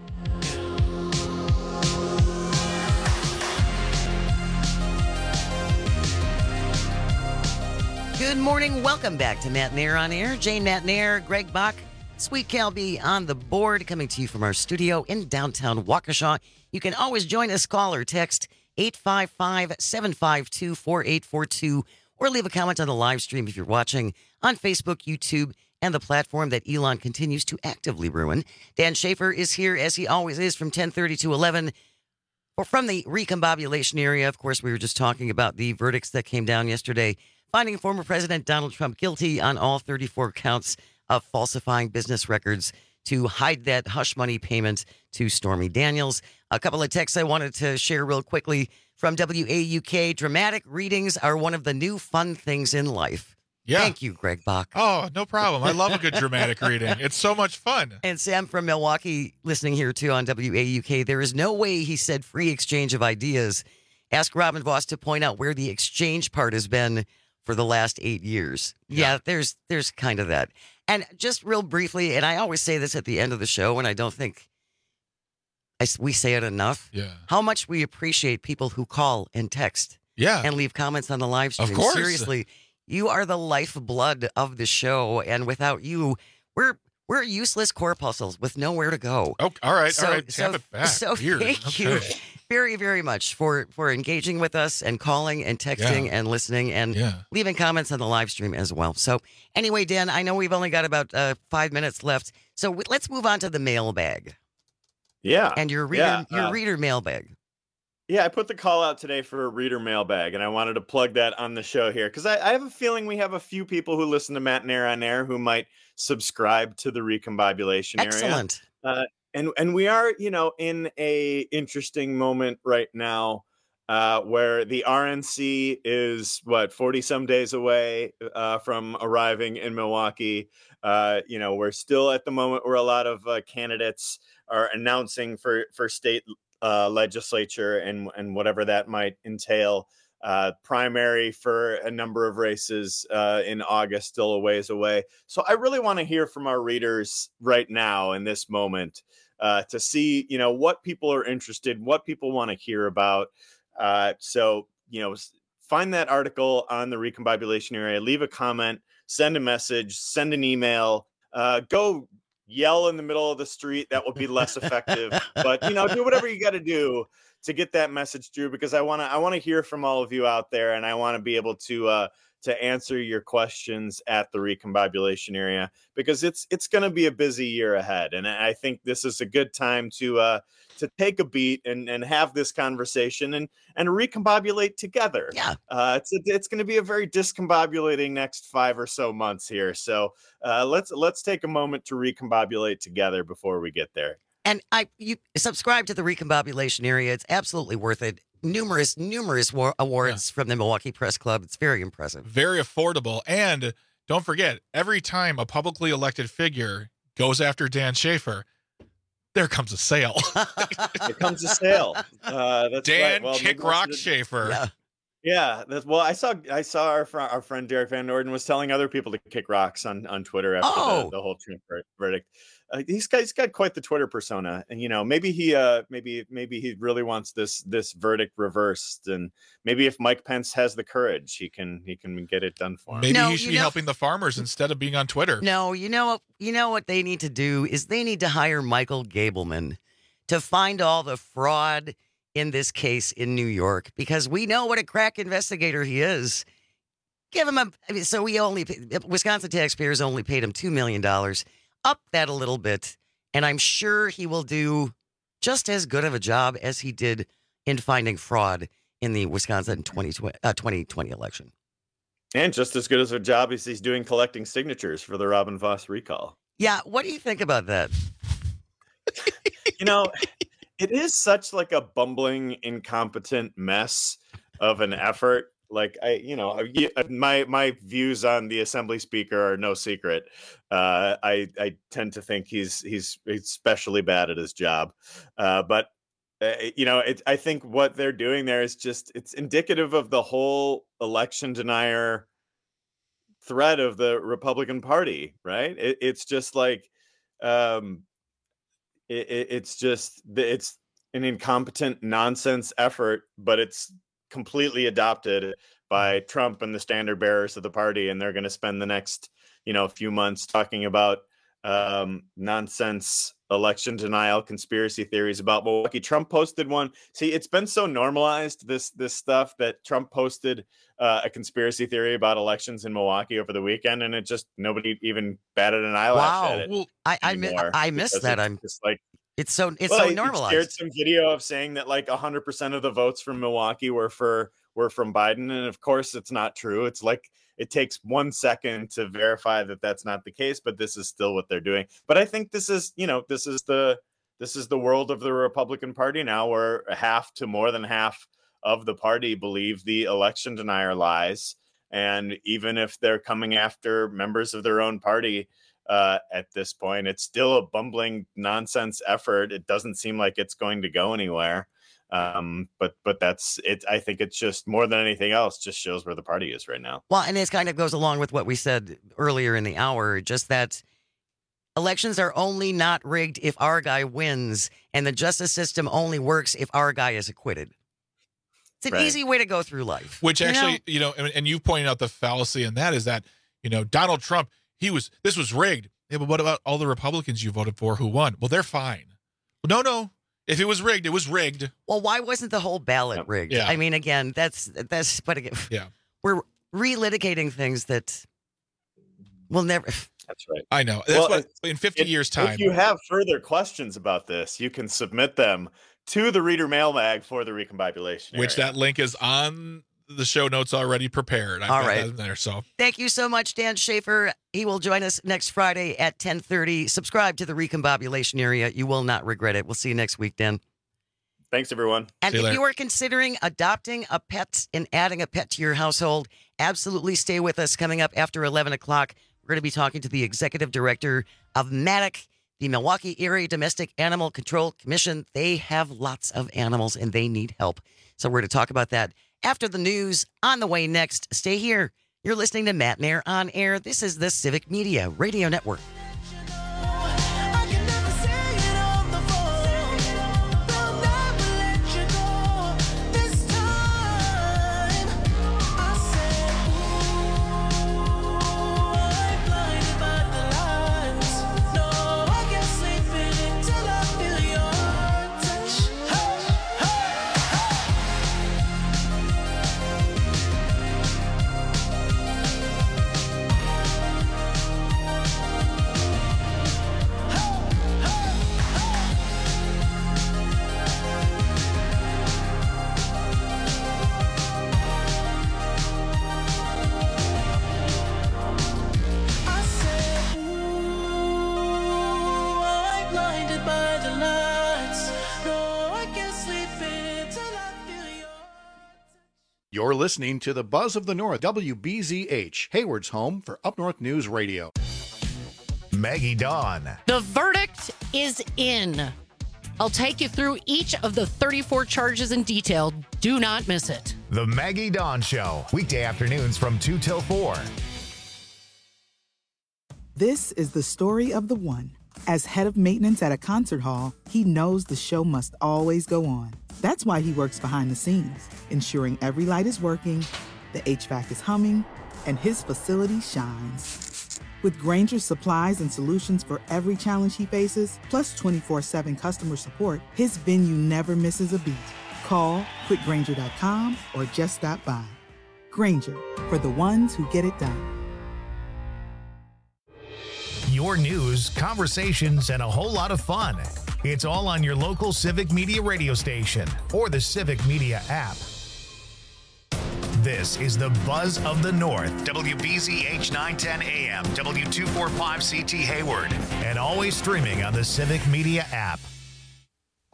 Good morning. Welcome back to Matt Nair on Air. Jane Matt Nair, Greg Bach, Sweet Calby on the board, coming to you from our studio in downtown Waukesha. You can always join us, call or text eight five five, seven five two, four eight four two, or leave a comment on the live stream if you're watching on Facebook, YouTube, and the platform that Elon continues to actively ruin. Dan Schaefer is here, as he always is, from ten thirty to eleven. Or from the recombobulation area. Of course, we were just talking about the verdicts that came down yesterday, finding former President Donald Trump guilty on all thirty-four counts of falsifying business records to hide that hush money payment to Stormy Daniels. A couple of texts I wanted to share real quickly from W A U K. Dramatic readings are one of the new fun things in life. Yeah. Thank you, Greg Bach. Oh, no problem. I love a good dramatic reading. It's so much fun. And Sam from Milwaukee listening here too on W A U K. There is no way, he said, free exchange of ideas. Ask Robin Voss to point out where the exchange part has been for the last eight years. Yeah, yeah there's there's kind of that. And just real briefly, and I always say this at the end of the show, and I don't think I, we say it enough. Yeah. How much we appreciate people who call and text. Yeah. And leave comments on the live stream. Of course. Seriously. You are the lifeblood of the show, and without you, we're we're useless corpuscles with nowhere to go. Oh, all right, so, all right, tap so, it back. So Weird. thank Okay. you very, very much for for engaging with us and calling and texting Yeah. and listening and Yeah. leaving comments on the live stream as well. So anyway, Dan, I know we've only got about uh, five minutes left, so w- let's move on to the mailbag. Yeah, And your reader, yeah, your uh, reader mailbag. Yeah, I put the call out today for a reader mailbag, and I wanted to plug that on the show here because I, I have a feeling we have a few people who listen to Matt Nair on Air who might subscribe to the recombobulation area. Excellent. Uh, and and we are, you know, in a interesting moment right now uh, where the R N C is what forty some days away uh, from arriving in Milwaukee. Uh, you know, we're still at the moment where a lot of uh, candidates are announcing for for state uh, legislature and and whatever that might entail. Uh, primary for a number of races uh, in August, still a ways away. So I really want to hear from our readers right now in this moment uh, to see, you know, what people are interested, what people want to hear about. Uh, so, you know, find that article on the recombobulation area, leave a comment, send a message, send an email, uh, go yell in the middle of the street. That will be less effective, but, you know, do whatever you got to do to get that message through, because I want to I want to hear from all of you out there, and I want to be able to uh, to answer your questions at the recombobulation area, because it's it's going to be a busy year ahead, and I think this is a good time to uh, to take a beat and, and have this conversation and and recombobulate together. Yeah, uh, it's a, it's going to be a very discombobulating next five or so months here, so uh, let's let's take a moment to recombobulate together before we get there. And I, you subscribe to the recombobulation area. It's absolutely worth it. Numerous, numerous war- awards yeah. from the Milwaukee Press Club. It's very impressive. Very affordable. And don't forget, every time a publicly elected figure goes after Dan Schaefer, there comes a sale. There comes a sale. Uh, that's Dan right. Well, Kick Rock Schaefer. Yeah. Yeah, that's, well, I saw I saw our fr- our friend Derek Van Norden was telling other people to kick rocks on, on Twitter after Oh. the, the whole Trump ver- verdict. Uh, he's got he's got quite the Twitter persona, and you know maybe he uh maybe maybe he really wants this this verdict reversed, and maybe if Mike Pence has the courage, he can he can get it done for him. Maybe No, he should you be know- helping the farmers instead of being on Twitter. No, you know what? You know what they need to do is they need to hire Michael Gableman to find all the fraud in this case in New York, because we know what a crack investigator he is. Give him a I mean, so we only Wisconsin taxpayers only paid him two million dollars. Up that a little bit, and I'm sure he will do just as good of a job as he did in finding fraud in the Wisconsin twenty twenty, uh, twenty twenty election. And just as good as a job as he's doing collecting signatures for the Robin Voss recall. Yeah, what do you think about that? You know, it is such like a bumbling, incompetent mess of an effort. Like I, you know, I- my my views on the Assembly Speaker are no secret. Uh, I I tend to think he's he's especially bad at his job, uh, but uh, you know, it, I think what they're doing there is just it's indicative of the whole election denier threat of the Republican Party, right? It, it's just like, um, it, it, it's just it's an incompetent nonsense effort, but it's completely adopted by Trump and the standard bearers of the party, and they're going to spend the next, you know, few months talking about um, nonsense election denial conspiracy theories about Milwaukee. Trump posted one. See, it's been so normalized, this this stuff, that Trump posted uh, a conspiracy theory about elections in Milwaukee over the weekend, and it just nobody even batted an eyelash Wow. at it. Well, I I, mi- anymore I missed because that. it's I'm just like it's so it's well, so he- he shared normalized. some video of saying that like one hundred percent of the votes from Milwaukee were for were from Biden, and of course it's not true. It's like it takes one second to verify that that's not the case, but this is still what they're doing. But I think this is, you know, this is the this is the world of the Republican Party now, where half to more than half of the party believe the election denier lies, and even if they're coming after members of their own party, uh, at this point, it's still a bumbling nonsense effort. It doesn't seem like it's going to go anywhere. Um, but but that's it. I think it's just more than anything else, just shows where the party is right now. Well, and this kind of goes along with what we said earlier in the hour, just that elections are only not rigged if our guy wins, and the justice system only works if our guy is acquitted. It's an Right. easy way to go through life. Which you know? actually, you know, and, and you've pointed out the fallacy in that is that, you know, Donald Trump, he was, this was rigged. Yeah, but what about all the Republicans you voted for who won? Well, they're fine. Well, no, no. If it was rigged, it was rigged. Well, why wasn't the whole ballot rigged? Yeah. I mean, again, that's that's but again, Yeah. we're relitigating things that will never. That's right. I know. That's Well, what, if- in fifty if- years' time. If you have further questions about this, you can submit them to the Reader Mailbag for the Recombobulation. Which area. that link is on the show notes already prepared. I've All got right. that in there. So Thank you so much, Dan Schaefer. He will join us next Friday at ten thirty. Subscribe to the Recombobulation Area. You will not regret it. We'll see you next week, Dan. Thanks, everyone. And if you are considering adopting a pet and adding a pet to your household, absolutely stay with us. Coming up after eleven o'clock, we're going to be talking to the executive director of MADDOC, the Milwaukee Area Domestic Animal Control Commission. They have lots of animals and they need help. So we're going to talk about that after the news. On the way next, stay here. You're listening to Matt Nair on Air. This is the Civic Media Radio Network. You're listening to the Buzz of the North, W B Z H, Hayward's home for Up North News Radio. Maggie Dawn. The verdict is in. I'll take you through each of the thirty-four charges in detail. Do not miss it. The Maggie Dawn Show, weekday afternoons from two till four. This is the story of the one. As head of maintenance at a concert hall, he knows the show must always go on. That's why he works behind the scenes, ensuring every light is working, the H V A C is humming, and his facility shines. With Grainger's supplies and solutions for every challenge he faces, plus twenty-four seven customer support, his venue never misses a beat. Call quick grainger dot com or just stop by. Grainger, for the ones who get it done. Your news, conversations, and a whole lot of fun. It's all on your local Civic Media radio station or the Civic Media app. This is the Buzz of the North, W B Z H nine ten A M, W two forty-five C T Hayward, and always streaming on the Civic Media app.